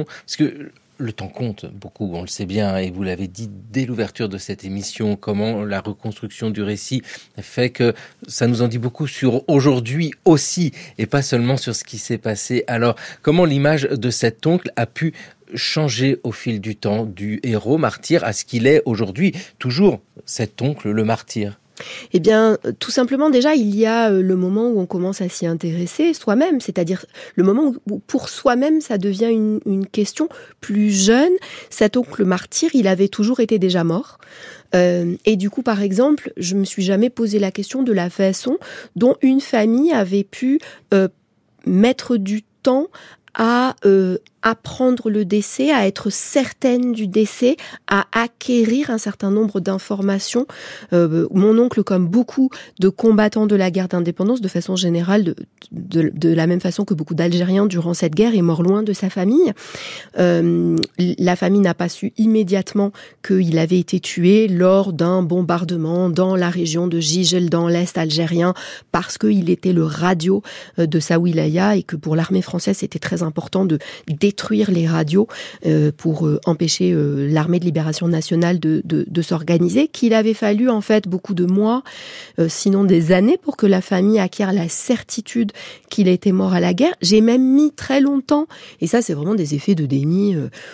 Parce que le temps compte beaucoup, on le sait bien, et vous l'avez dit dès l'ouverture de cette émission, comment la reconstruction du récit fait que ça nous en dit beaucoup sur aujourd'hui aussi, et pas seulement sur ce qui s'est passé. Alors, comment l'image de cet oncle a pu changer au fil du temps, du héros martyr à ce qu'il est aujourd'hui, toujours cet oncle le martyr? Eh bien, tout simplement, déjà, il y a le moment où on commence à s'y intéresser soi-même, c'est-à-dire le moment où pour soi-même, ça devient une question plus jeune. Cet oncle martyr, il avait toujours été déjà mort. Et du coup, par exemple, je me suis jamais posé la question de la façon dont une famille avait pu mettre du temps à apprendre le décès, à être certaine du décès, à acquérir un certain nombre d'informations. Mon oncle, comme beaucoup de combattants de la guerre d'indépendance, de façon générale, de la même façon que beaucoup d'Algériens durant cette guerre, est mort loin de sa famille. La famille n'a pas su immédiatement qu'il avait été tué lors d'un bombardement dans la région de Jijel, dans l'Est algérien, parce qu'il était le radio de sa wilaya et que pour l'armée française, c'était très important de détruire les radios pour empêcher l'armée de libération nationale de s'organiser, qu'il avait fallu en fait beaucoup de mois, sinon des années, pour que la famille acquiert la certitude qu'il était mort à la guerre. J'ai même mis très longtemps, et ça c'est vraiment des effets de déni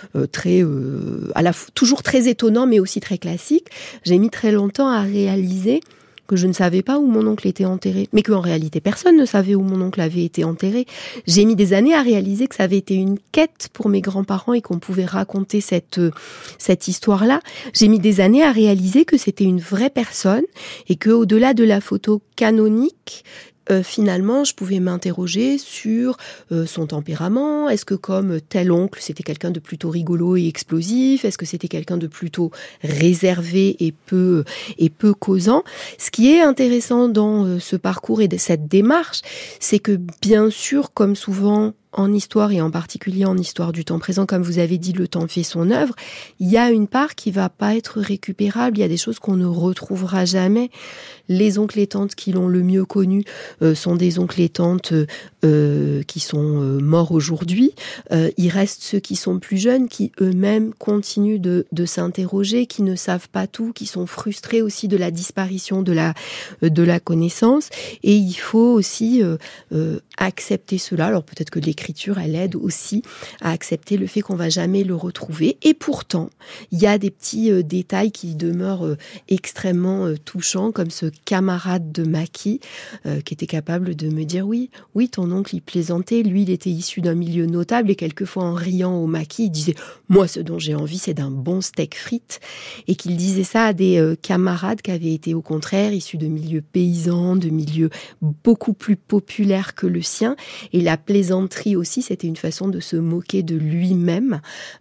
toujours très étonnants mais aussi très classiques, j'ai mis très longtemps à réaliser que je ne savais pas où mon oncle était enterré, mais qu'en réalité personne ne savait où mon oncle avait été enterré. J'ai mis des années à réaliser que ça avait été une quête pour mes grands-parents et qu'on pouvait raconter cette histoire-là. J'ai mis des années à réaliser que c'était une vraie personne et que, au-delà de la photo canonique, finalement, je pouvais m'interroger sur son tempérament. Est-ce que, comme tel oncle, c'était quelqu'un de plutôt rigolo et explosif? Est-ce que c'était quelqu'un de plutôt réservé et peu causant? Ce qui est intéressant dans ce parcours et de cette démarche, c'est que, bien sûr, comme souvent en histoire et en particulier en histoire du temps présent, comme vous avez dit, le temps fait son œuvre, il y a une part qui va pas être récupérable, il y a des choses qu'on ne retrouvera jamais. Les oncles et tantes qui l'ont le mieux connu sont des oncles et tantes qui sont morts aujourd'hui. Il reste ceux qui sont plus jeunes, qui eux-mêmes continuent de s'interroger, qui ne savent pas tout, qui sont frustrés aussi de la disparition de la connaissance. Et il faut aussi accepter cela. Alors peut-être que l'écriture, elle aide aussi à accepter le fait qu'on va jamais le retrouver. Et pourtant, il y a des petits détails qui demeurent extrêmement touchants, comme ce camarade de maquis qui était capable de me dire oui, ton oncle il plaisantait, lui il était issu d'un milieu notable et quelquefois en riant au maquis, il disait moi ce dont j'ai envie c'est d'un bon steak frites, et qu'il disait ça à des camarades qui avaient été au contraire issus de milieux paysans, de milieux beaucoup plus populaires que le sien. Et la plaisanterie aussi, c'était une façon de se moquer de lui-même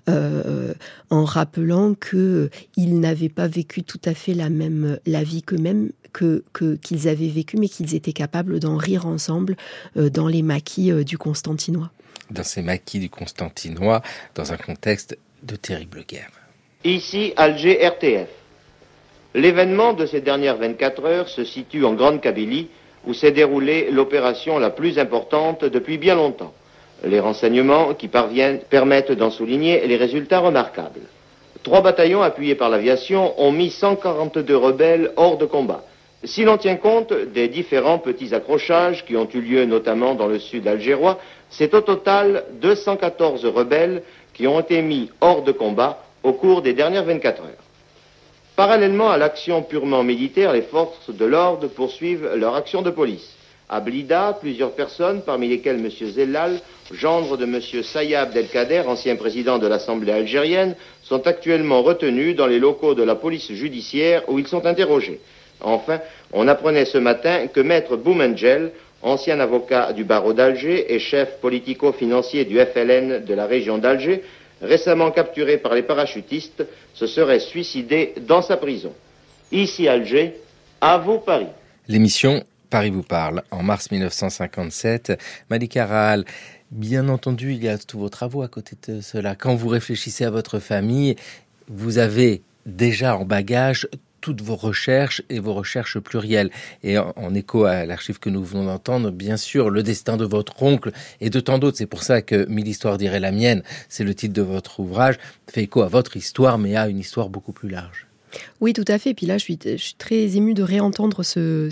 en rappelant que il n'avait pas vécu tout à fait la vie qu'ils avaient vécu, mais qu'ils étaient capables d'en rire ensemble dans les maquis du Constantinois. Dans ces maquis du Constantinois, dans un contexte de terribles guerres. Ici Alger RTF. L'événement de ces dernières 24 heures se situe en Grande Kabylie, où s'est déroulée l'opération la plus importante depuis bien longtemps. Les renseignements qui parviennent permettent d'en souligner les résultats remarquables. 3 bataillons appuyés par l'aviation ont mis 142 rebelles hors de combat. Si l'on tient compte des différents petits accrochages qui ont eu lieu notamment dans le sud algérois, c'est au total 214 rebelles qui ont été mis hors de combat au cours des dernières 24 heures. Parallèlement à l'action purement militaire, les forces de l'ordre poursuivent leur action de police. À Blida, plusieurs personnes, parmi lesquelles M. Zellal, gendre de M. Saïa Abdelkader, ancien président de l'Assemblée algérienne, sont actuellement retenus dans les locaux de la police judiciaire où ils sont interrogés. Enfin, on apprenait ce matin que Maître Boumengel, ancien avocat du barreau d'Alger et chef politico-financier du FLN de la région d'Alger, récemment capturé par les parachutistes, se serait suicidé dans sa prison. Ici Alger, à vous Paris. L'émission Paris vous parle, en mars 1957. Malika Rahal, bien entendu, il y a tous vos travaux à côté de cela. Quand vous réfléchissez à votre famille, vous avez déjà en bagage toutes vos recherches et vos recherches plurielles. Et en écho à l'archive que nous venons d'entendre, bien sûr, le destin de votre oncle et de tant d'autres. C'est pour ça que 1000 histoires dirait la mienne, c'est le titre de votre ouvrage, fait écho à votre histoire, mais à une histoire beaucoup plus large. Oui, tout à fait. Et puis là, je suis très émue de réentendre ce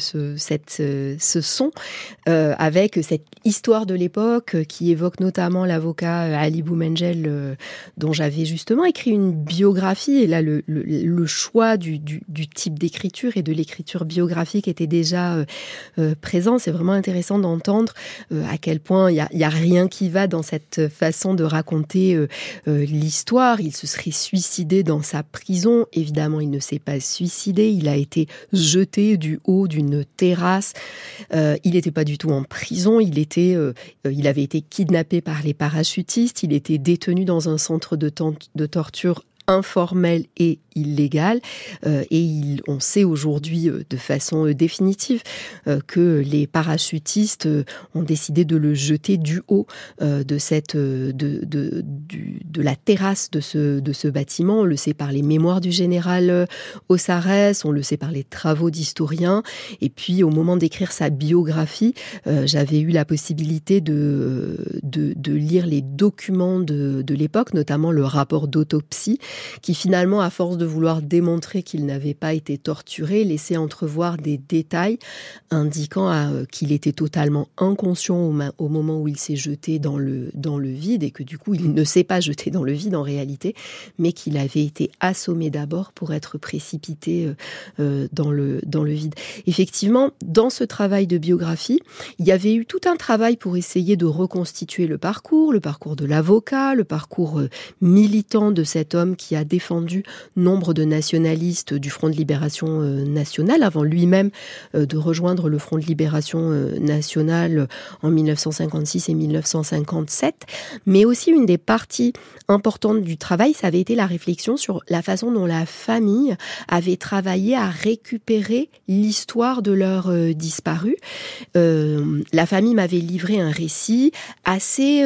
son avec cette histoire de l'époque qui évoque notamment l'avocat Ali Boumengel, dont j'avais justement écrit une biographie. Et là, le choix du type d'écriture et de l'écriture biographique était déjà présent. C'est vraiment intéressant d'entendre à quel point il y a rien qui va dans cette façon de raconter l'histoire. Il se serait suicidé dans sa prison. Évidemment, il ne s'est pas suicidé, il a été jeté du haut d'une terrasse. Il n'était pas du tout en prison, il avait été kidnappé par les parachutistes, il était détenu dans un centre de torture informel et illégal. On sait aujourd'hui de façon définitive que les parachutistes ont décidé de le jeter du haut de la terrasse de ce bâtiment. On le sait par les mémoires du général Ossarès, on le sait par les travaux d'historiens. Et puis, au moment d'écrire sa biographie, j'avais eu la possibilité de lire les documents de l'époque, notamment le rapport d'autopsie, qui finalement, à force de vouloir démontrer qu'il n'avait pas été torturé, laissait entrevoir des détails indiquant qu'il était totalement inconscient au moment où il s'est jeté dans le vide, et que du coup, il ne s'est pas jeté dans le vide en réalité, mais qu'il avait été assommé d'abord pour être précipité dans le vide. Effectivement, dans ce travail de biographie, il y avait eu tout un travail pour essayer de reconstituer le parcours de l'avocat, le parcours militant de cet homme qui a défendu nombre de nationalistes du Front de Libération Nationale, avant lui-même de rejoindre le Front de Libération Nationale en 1956 et 1957. Mais aussi une des parties importantes du travail, ça avait été la réflexion sur la façon dont la famille avait travaillé à récupérer l'histoire de leurs disparus. La famille m'avait livré un récit assez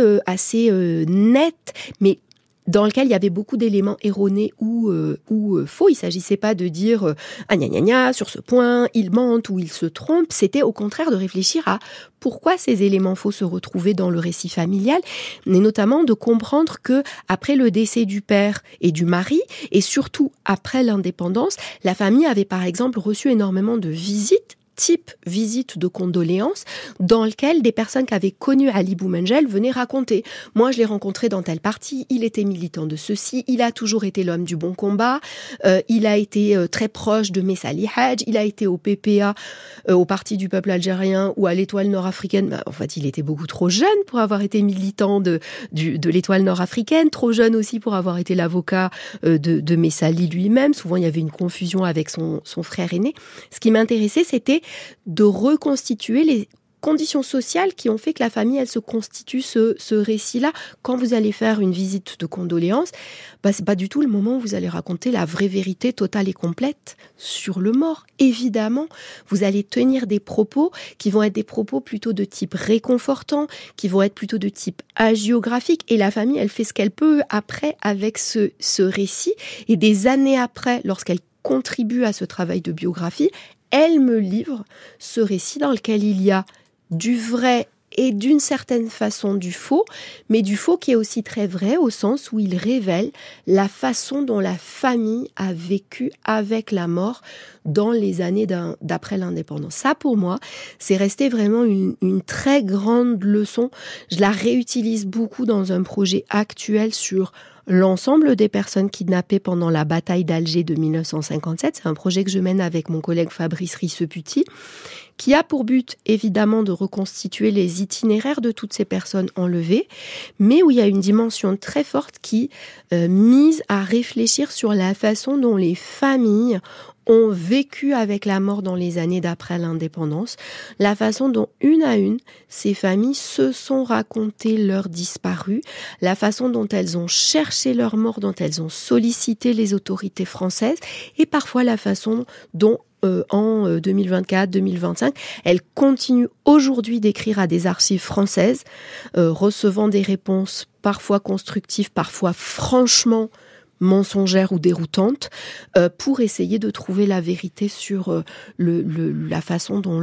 net, mais dans lequel il y avait beaucoup d'éléments erronés ou faux. Il ne s'agissait pas de dire « ah gna gna gna, sur ce point, il mente ou il se trompe ». C'était au contraire de réfléchir à pourquoi ces éléments faux se retrouvaient dans le récit familial, mais notamment de comprendre que après le décès du père et du mari, et surtout après l'indépendance, la famille avait par exemple reçu énormément de visites, type visite de condoléances, dans lequel des personnes qui avaient connu Ali Boumengel venaient raconter. Moi, je l'ai rencontré dans telle partie, il était militant de ceci, il a toujours été l'homme du bon combat, il a été très proche de Messali Hadj, il a été au PPA, au Parti du peuple algérien ou à l'Étoile nord-africaine. En fait, il était beaucoup trop jeune pour avoir été militant de l'Étoile nord-africaine, trop jeune aussi pour avoir été l'avocat de Messali lui-même. Souvent, il y avait une confusion avec son frère aîné. Ce qui m'intéressait, c'était de reconstituer les conditions sociales qui ont fait que la famille, elle se constitue ce récit-là. Quand vous allez faire une visite de condoléances, c'est pas du tout le moment où vous allez raconter la vraie vérité totale et complète sur le mort. Évidemment, vous allez tenir des propos qui vont être des propos plutôt de type réconfortant, qui vont être plutôt de type hagiographique. Et la famille, elle fait ce qu'elle peut après avec ce récit. Et des années après, lorsqu'elle contribue à ce travail de biographie, elle me livre ce récit dans lequel il y a du vrai et d'une certaine façon du faux, mais du faux qui est aussi très vrai au sens où il révèle la façon dont la famille a vécu avec la mort dans les années d'après l'indépendance. Ça, pour moi, c'est resté vraiment une très grande leçon. Je la réutilise beaucoup dans un projet actuel sur l'ensemble des personnes kidnappées pendant la bataille d'Alger de 1957. C'est un projet que je mène avec mon collègue Fabrice Risseputi, qui a pour but, évidemment, de reconstituer les itinéraires de toutes ces personnes enlevées, mais où il y a une dimension très forte qui mise à réfléchir sur la façon dont les familles ont vécu avec la mort dans les années d'après l'indépendance, la façon dont, une à une, ces familles se sont racontées leurs disparus, la façon dont elles ont cherché leur mort, dont elles ont sollicité les autorités françaises, et parfois la façon dont en 2024-2025, elles continuent aujourd'hui d'écrire à des archives françaises, recevant des réponses parfois constructives, parfois franchement mensongères ou déroutantes, pour essayer de trouver la vérité sur la façon dont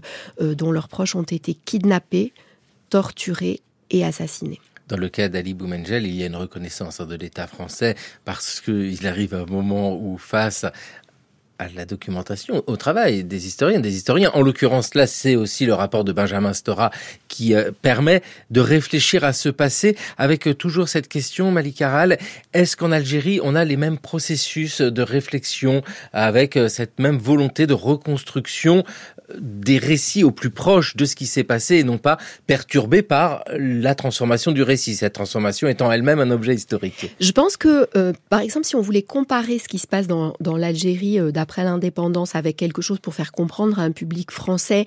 leurs proches ont été kidnappés, torturés et assassinés. Dans le cas d'Ali Boumendjel, il y a une reconnaissance de l'État français parce qu'il arrive un moment où, face à la documentation, au travail des historiens. En l'occurrence, là, c'est aussi le rapport de Benjamin Stora qui permet de réfléchir à ce passé avec toujours cette question, Malika Harel, est-ce qu'en Algérie, on a les mêmes processus de réflexion avec cette même volonté de reconstruction des récits au plus proche de ce qui s'est passé et non pas perturbés par la transformation du récit, cette transformation étant elle-même un objet historique? Je pense que, par exemple, si on voulait comparer ce qui se passe dans l'Algérie d'après l'indépendance avec quelque chose pour faire comprendre à un public français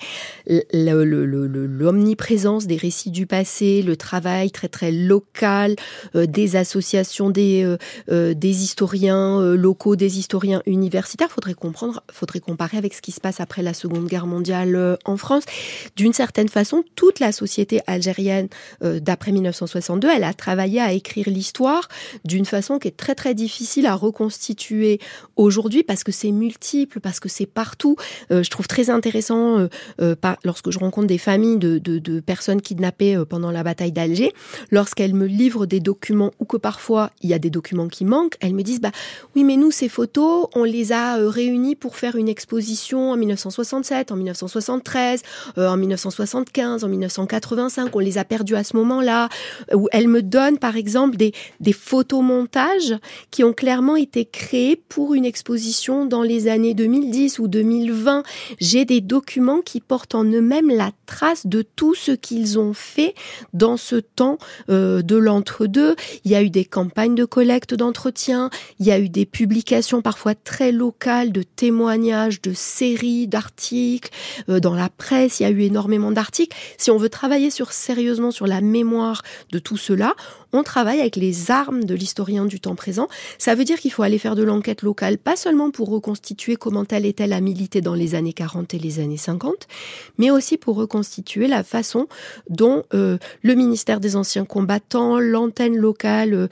l'omniprésence des récits du passé, le travail très très local des associations, des historiens locaux, des historiens universitaires, faudrait comparer avec ce qui se passe après la Seconde Guerre mondiale en France. D'une certaine façon, toute la société algérienne d'après 1962, elle a travaillé à écrire l'histoire d'une façon qui est très très difficile à reconstituer aujourd'hui parce que c'est multiple, parce que c'est partout. Je trouve très intéressant lorsque je rencontre des familles de personnes kidnappées pendant la bataille d'Alger, lorsqu'elles me livrent des documents ou que parfois il y a des documents qui manquent, elles me disent oui mais nous ces photos on les a réunies pour faire une exposition en 1967, en 1973, en 1975, en 1985, on les a perdues à ce moment-là. Où elles me donnent par exemple des photomontages qui ont clairement été créés pour une exposition dans les années 2010 ou 2020. J'ai des documents qui portent en eux-mêmes la trace de tout ce qu'ils ont fait dans ce temps de l'entre-deux. Il y a eu des campagnes de collecte d'entretien, il y a eu des publications parfois très locales de témoignages, de séries d'articles. Dans la presse, il y a eu énormément d'articles. Si on veut travailler sérieusement sur la mémoire de tout cela, on travaille avec les armes de l'historien du temps présent. Ça veut dire qu'il faut aller faire de l'enquête locale, pas seulement pour reconstituer comment elle a milité dans les années 40 et les années 50, mais aussi pour reconstituer la façon dont le ministère des Anciens Combattants, l'antenne locale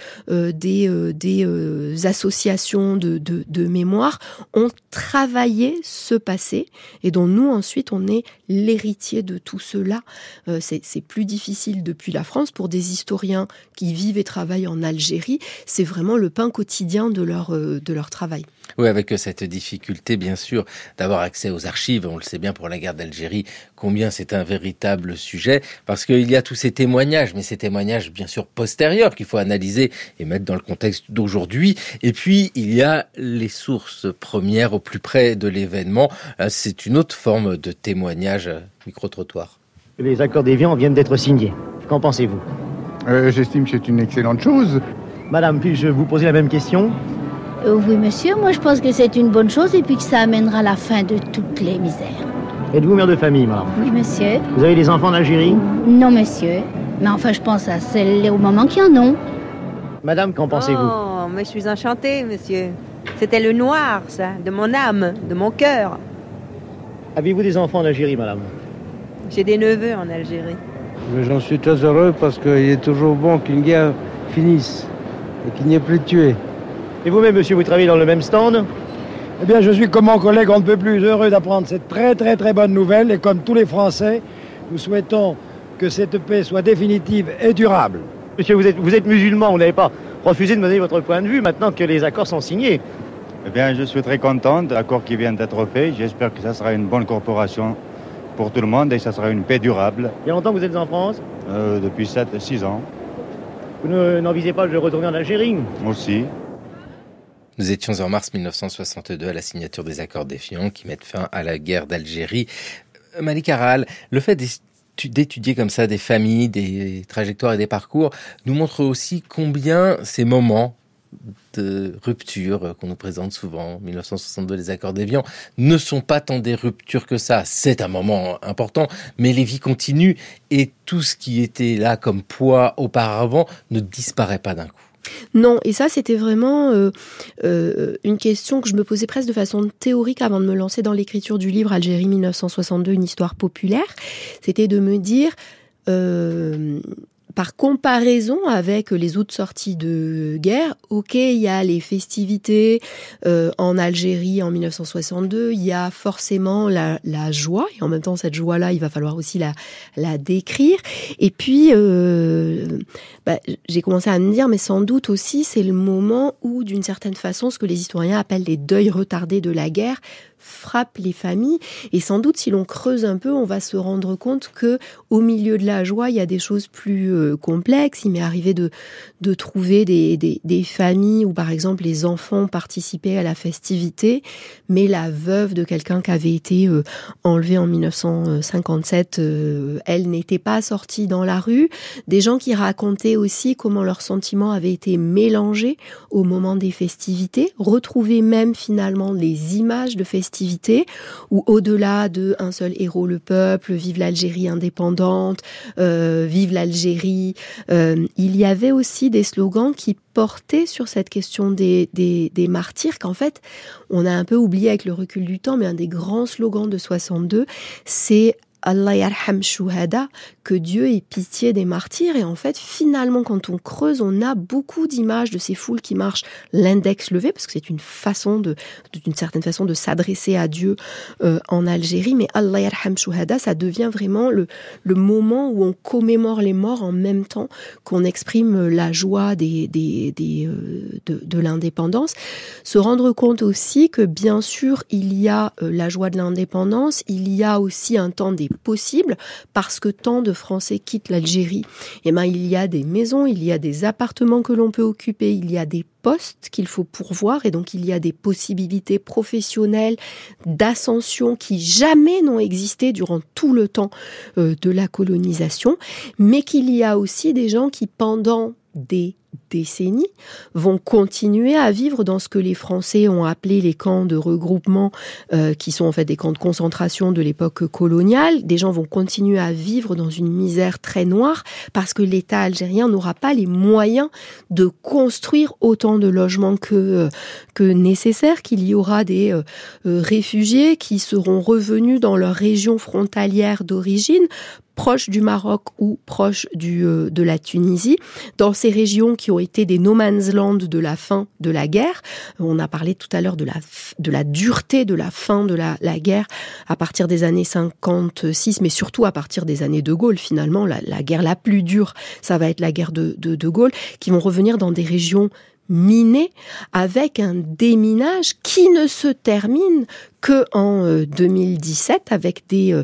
des associations de mémoire ont travaillé ce passé et dont nous ensuite on est l'héritier de tout cela. C'est plus difficile depuis la France pour des historiens qui vivent et travaillent en Algérie. C'est vraiment le pain quotidien de leur travail. Oui, avec cette difficulté, bien sûr, d'avoir accès aux archives. On le sait bien pour la guerre d'Algérie, combien c'est un véritable sujet, parce qu'il y a tous ces témoignages, mais ces témoignages, bien sûr, postérieurs, qu'il faut analyser et mettre dans le contexte d'aujourd'hui. Et puis, il y a les sources premières au plus près de l'événement. C'est une autre forme de témoignage micro-trottoir. Les accords d'Évian viennent d'être signés. Qu'en pensez-vous ? J'estime que c'est une excellente chose. Madame, puis-je vous poser la même question ? Oui, monsieur, moi je pense que c'est une bonne chose et puis que ça amènera la fin de toutes les misères. Êtes-vous mère de famille, madame? Oui, monsieur. Vous avez des enfants en Algérie? Non, monsieur. Mais enfin, je pense à celles au moment qui en ont. Madame, qu'en pensez-vous? Oh, mais je suis enchantée, monsieur. C'était le noir, ça, de mon âme, de mon cœur. Avez-vous des enfants en Algérie, madame? J'ai des neveux en Algérie. Mais j'en suis très heureux parce qu'il est toujours bon qu'une guerre finisse et qu'il n'y ait plus de tués. Et vous-même, monsieur, vous travaillez dans le même stand? Eh bien, je suis comme mon collègue, on ne peut plus heureux d'apprendre cette très très très bonne nouvelle. Et comme tous les Français, nous souhaitons que cette paix soit définitive et durable. Monsieur, vous êtes musulman, vous n'avez pas refusé de me donner votre point de vue maintenant que les accords sont signés. Eh bien, je suis très content de l'accord qui vient d'être fait. J'espère que ça sera une bonne corporation pour tout le monde et ça sera une paix durable. Il y a longtemps que vous êtes en France? Depuis 6 ans. Vous n'envisagez pas de retourner en Algérie? Aussi. Nous étions en mars 1962 à la signature des accords d'Évian qui mettent fin à la guerre d'Algérie. Malik Aral, le fait d'étudier comme ça des familles, des trajectoires et des parcours nous montre aussi combien ces moments de rupture qu'on nous présente souvent, 1962, les accords d'Évian, ne sont pas tant des ruptures que ça. C'est un moment important, mais les vies continuent et tout ce qui était là comme poids auparavant ne disparaît pas d'un coup. Non, et ça c'était vraiment une question que je me posais presque de façon théorique avant de me lancer dans l'écriture du livre Algérie 1962, une histoire populaire. C'était de me dire, par comparaison avec les autres sorties de guerre, ok, il y a les festivités en Algérie en 1962, il y a forcément la joie, et en même temps cette joie-là, il va falloir aussi la décrire. Et puis, j'ai commencé à me dire, mais sans doute aussi, c'est le moment où, d'une certaine façon, ce que les historiens appellent les deuils retardés de la guerre, frappe les familles. Et sans doute, si l'on creuse un peu, on va se rendre compte que au milieu de la joie, il y a des choses plus complexes. Il m'est arrivé de trouver des familles où, par exemple, les enfants participaient à la festivité, mais la veuve de quelqu'un qui avait été enlevé en 1957, elle n'était pas sortie dans la rue. Des gens qui racontaient aussi comment leurs sentiments avaient été mélangés au moment des festivités, retrouver même finalement les images de festivités où au-delà de un seul héros, le peuple, vive l'Algérie indépendante, vive l'Algérie, il y avait aussi des slogans qui portaient sur cette question des martyrs qu'en fait on a un peu oublié avec le recul du temps, mais un des grands slogans de 62, c'est Allah yarham shuhada, que Dieu ait pitié des martyrs. Et en fait, finalement, quand on creuse, on a beaucoup d'images de ces foules qui marchent l'index levé, parce que c'est une façon d'une certaine façon de s'adresser à Dieu en Algérie. Mais Allah yarham shuhada, ça devient vraiment le moment où on commémore les morts en même temps qu'on exprime la joie de l'indépendance. Se rendre compte aussi que, bien sûr, il y a la joie de l'indépendance, il y a aussi un temps des possibles, parce que tant de Français quittent l'Algérie. Et ben, il y a des maisons, il y a des appartements que l'on peut occuper, il y a des postes qu'il faut pourvoir, et donc il y a des possibilités professionnelles d'ascension qui jamais n'ont existé durant tout le temps de la colonisation, mais qu'il y a aussi des gens qui, pendant des décennies, vont continuer à vivre dans ce que les Français ont appelé les camps de regroupement, qui sont en fait des camps de concentration de l'époque coloniale. Des gens vont continuer à vivre dans une misère très noire parce que l'État algérien n'aura pas les moyens de construire autant de logements que nécessaire, qu'il y aura des réfugiés qui seront revenus dans leur région frontalière d'origine, proche du Maroc ou proche de la Tunisie, dans ces régions qui ont été des no man's land de la fin de la guerre. On a parlé tout à l'heure de la dureté de la fin de la guerre à partir des années 56, mais surtout à partir des années de Gaulle. Finalement, la guerre la plus dure, ça va être la guerre de Gaulle, qui vont revenir dans des régions minées, avec un déminage qui ne se termine que en 2017 avec des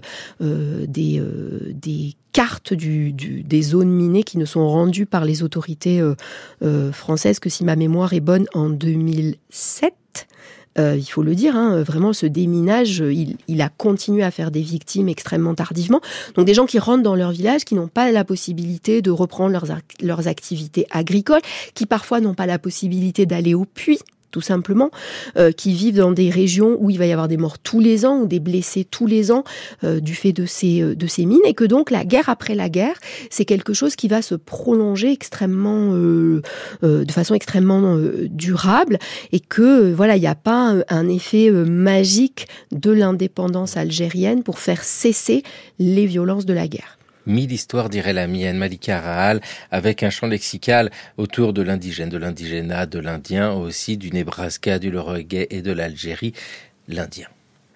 cartes des zones minées qui ne sont rendues par les autorités françaises que, si ma mémoire est bonne, en 2007. Il faut le dire, vraiment ce déminage, il a continué à faire des victimes extrêmement tardivement. Donc des gens qui rentrent dans leur village, qui n'ont pas la possibilité de reprendre leurs activités agricoles, qui parfois n'ont pas la possibilité d'aller au puits, tout simplement, qui vivent dans des régions où il va y avoir des morts tous les ans ou des blessés tous les ans du fait de ces mines, et que donc la guerre après la guerre, c'est quelque chose qui va se prolonger extrêmement, de façon extrêmement durable, et que voilà, il n'y a pas un effet magique de l'indépendance algérienne pour faire cesser les violences de la guerre. 1000 histoires, dirait la mienne, Malika Rahal, avec un champ lexical autour de l'indigène, de l'indigénat, de l'indien, aussi du Nebraska, du l'Oregon et de l'Algérie, l'indien.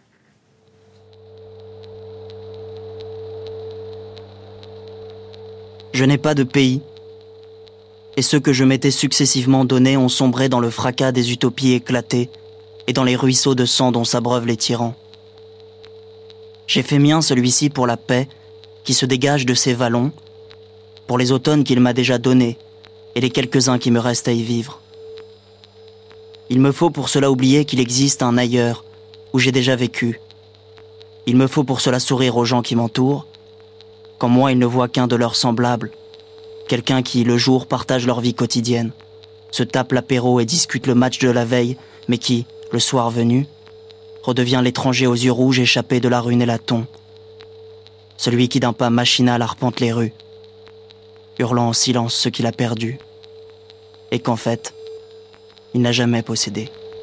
Je n'ai pas de pays, et ceux que je m'étais successivement donnés ont sombré dans le fracas des utopies éclatées et dans les ruisseaux de sang dont s'abreuvent les tyrans. J'ai fait mien celui-ci pour la paix qui se dégage de ces vallons, pour les automnes qu'il m'a déjà donnés et les quelques-uns qui me restent à y vivre. Il me faut pour cela oublier qu'il existe un ailleurs où j'ai déjà vécu. Il me faut pour cela sourire aux gens qui m'entourent, quand moi ils ne voient qu'un de leurs semblables, quelqu'un qui, le jour, partage leur vie quotidienne, se tape l'apéro et discute le match de la veille, mais qui, le soir venu, redevient l'étranger aux yeux rouges échappé de la rue Nélaton, celui qui d'un pas machinal arpente les rues, hurlant en silence ce qu'il a perdu, et qu'en fait, il n'a jamais possédé.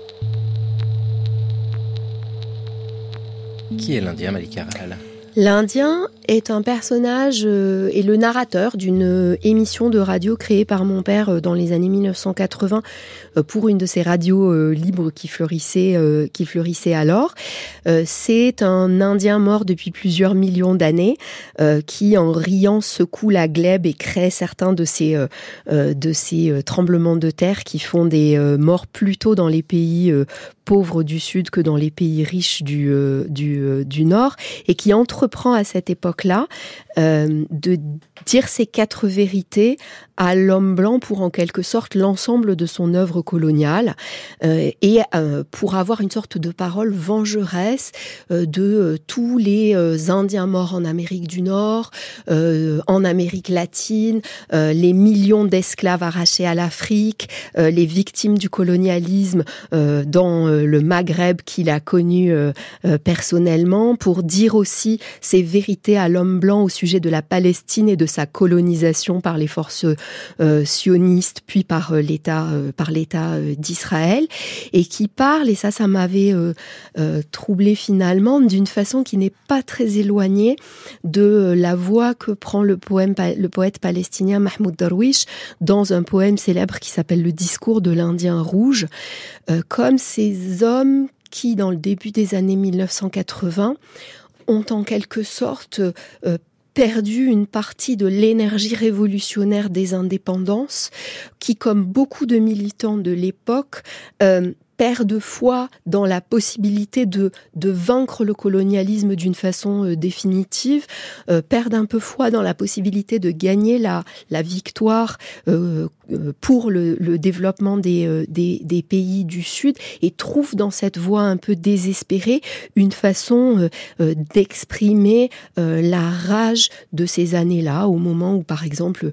Qui est l'Indien, Malika Rahal ? L'Indien est un personnage et le narrateur d'une émission de radio créée par mon père dans les années 1980 pour une de ces radios libres qui fleurissaient alors. C'est un Indien mort depuis plusieurs millions d'années qui, en riant, secoue la glèbe et crée certains de ces tremblements de terre qui font des morts plutôt dans les pays pauvres du Sud que dans les pays riches du Nord, et qui entreprend à cette époque-là de dire ces 4 vérités à l'homme blanc pour en quelque sorte l'ensemble de son œuvre coloniale et pour avoir une sorte de parole vengeresse de tous les Indiens morts en Amérique du Nord, en Amérique latine, les millions d'esclaves arrachés à l'Afrique, les victimes du colonialisme dans le Maghreb qu'il a connu personnellement, pour dire aussi ces vérités à l'homme blanc au sujet de la Palestine et de sa colonisation par les forces sionistes, puis par l'État d'Israël, et qui parle, et ça m'avait troublé finalement, d'une façon qui n'est pas très éloignée de la voix que prend le poète palestinien Mahmoud Darwish dans un poème célèbre qui s'appelle Le discours de l'Indien rouge, comme ces hommes qui, dans le début des années 1980, ont en quelque sorte perdu une partie de l'énergie révolutionnaire des indépendances, qui, comme beaucoup de militants de l'époque, perdent foi dans la possibilité de vaincre le colonialisme d'une façon définitive, perdent un peu foi dans la possibilité de gagner la victoire pour le développement des pays du Sud, et trouvent dans cette voie un peu désespérée une façon d'exprimer la rage de ces années-là, au moment où, par exemple,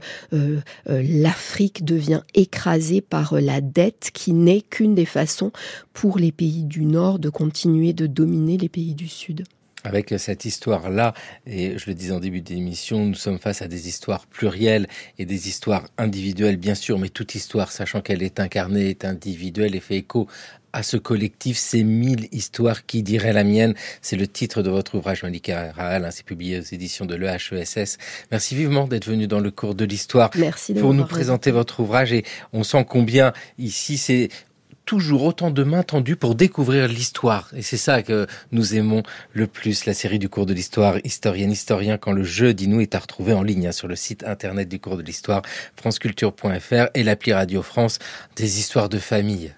l'Afrique devient écrasée par la dette, qui n'est qu'une des façons pour les pays du Nord de continuer de dominer les pays du Sud. Avec cette histoire-là, et je le disais en début d'émission, nous sommes face à des histoires plurielles et des histoires individuelles, bien sûr, mais toute histoire, sachant qu'elle est incarnée, est individuelle et fait écho à ce collectif, ces 1000 histoires qui diraient la mienne. C'est le titre de votre ouvrage, Malika Rahal, c'est publié aux éditions de l'EHESS. Merci vivement d'être venu dans le cours de l'histoire. Merci pour nous présenter votre ouvrage, et on sent combien ici c'est toujours autant de mains tendues pour découvrir l'histoire. Et c'est ça que nous aimons le plus, la série du cours de l'histoire, historienne, historien, quand le jeu dit nous est à retrouver en ligne sur le site internet du cours de l'histoire, franceculture.fr, et l'appli Radio France, des histoires de famille.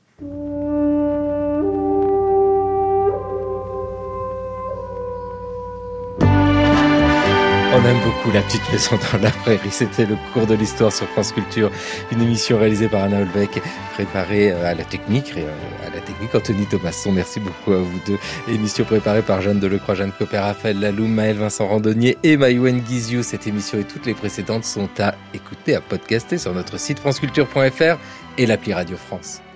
On aime beaucoup La petite maison dans la prairie. C'était le cours de l'histoire sur France Culture, une émission réalisée par Anna Holbeck, préparée à la technique Anthony Thomasson. Merci beaucoup à vous deux. Émission préparée par Jeanne Delecroix, Jeanne Copper, Raphaël Laloum, Maël Vincent Randonnier et Maïwen Guiziou. Cette émission et toutes les précédentes sont à écouter, à podcaster sur notre site franceculture.fr et l'appli Radio France.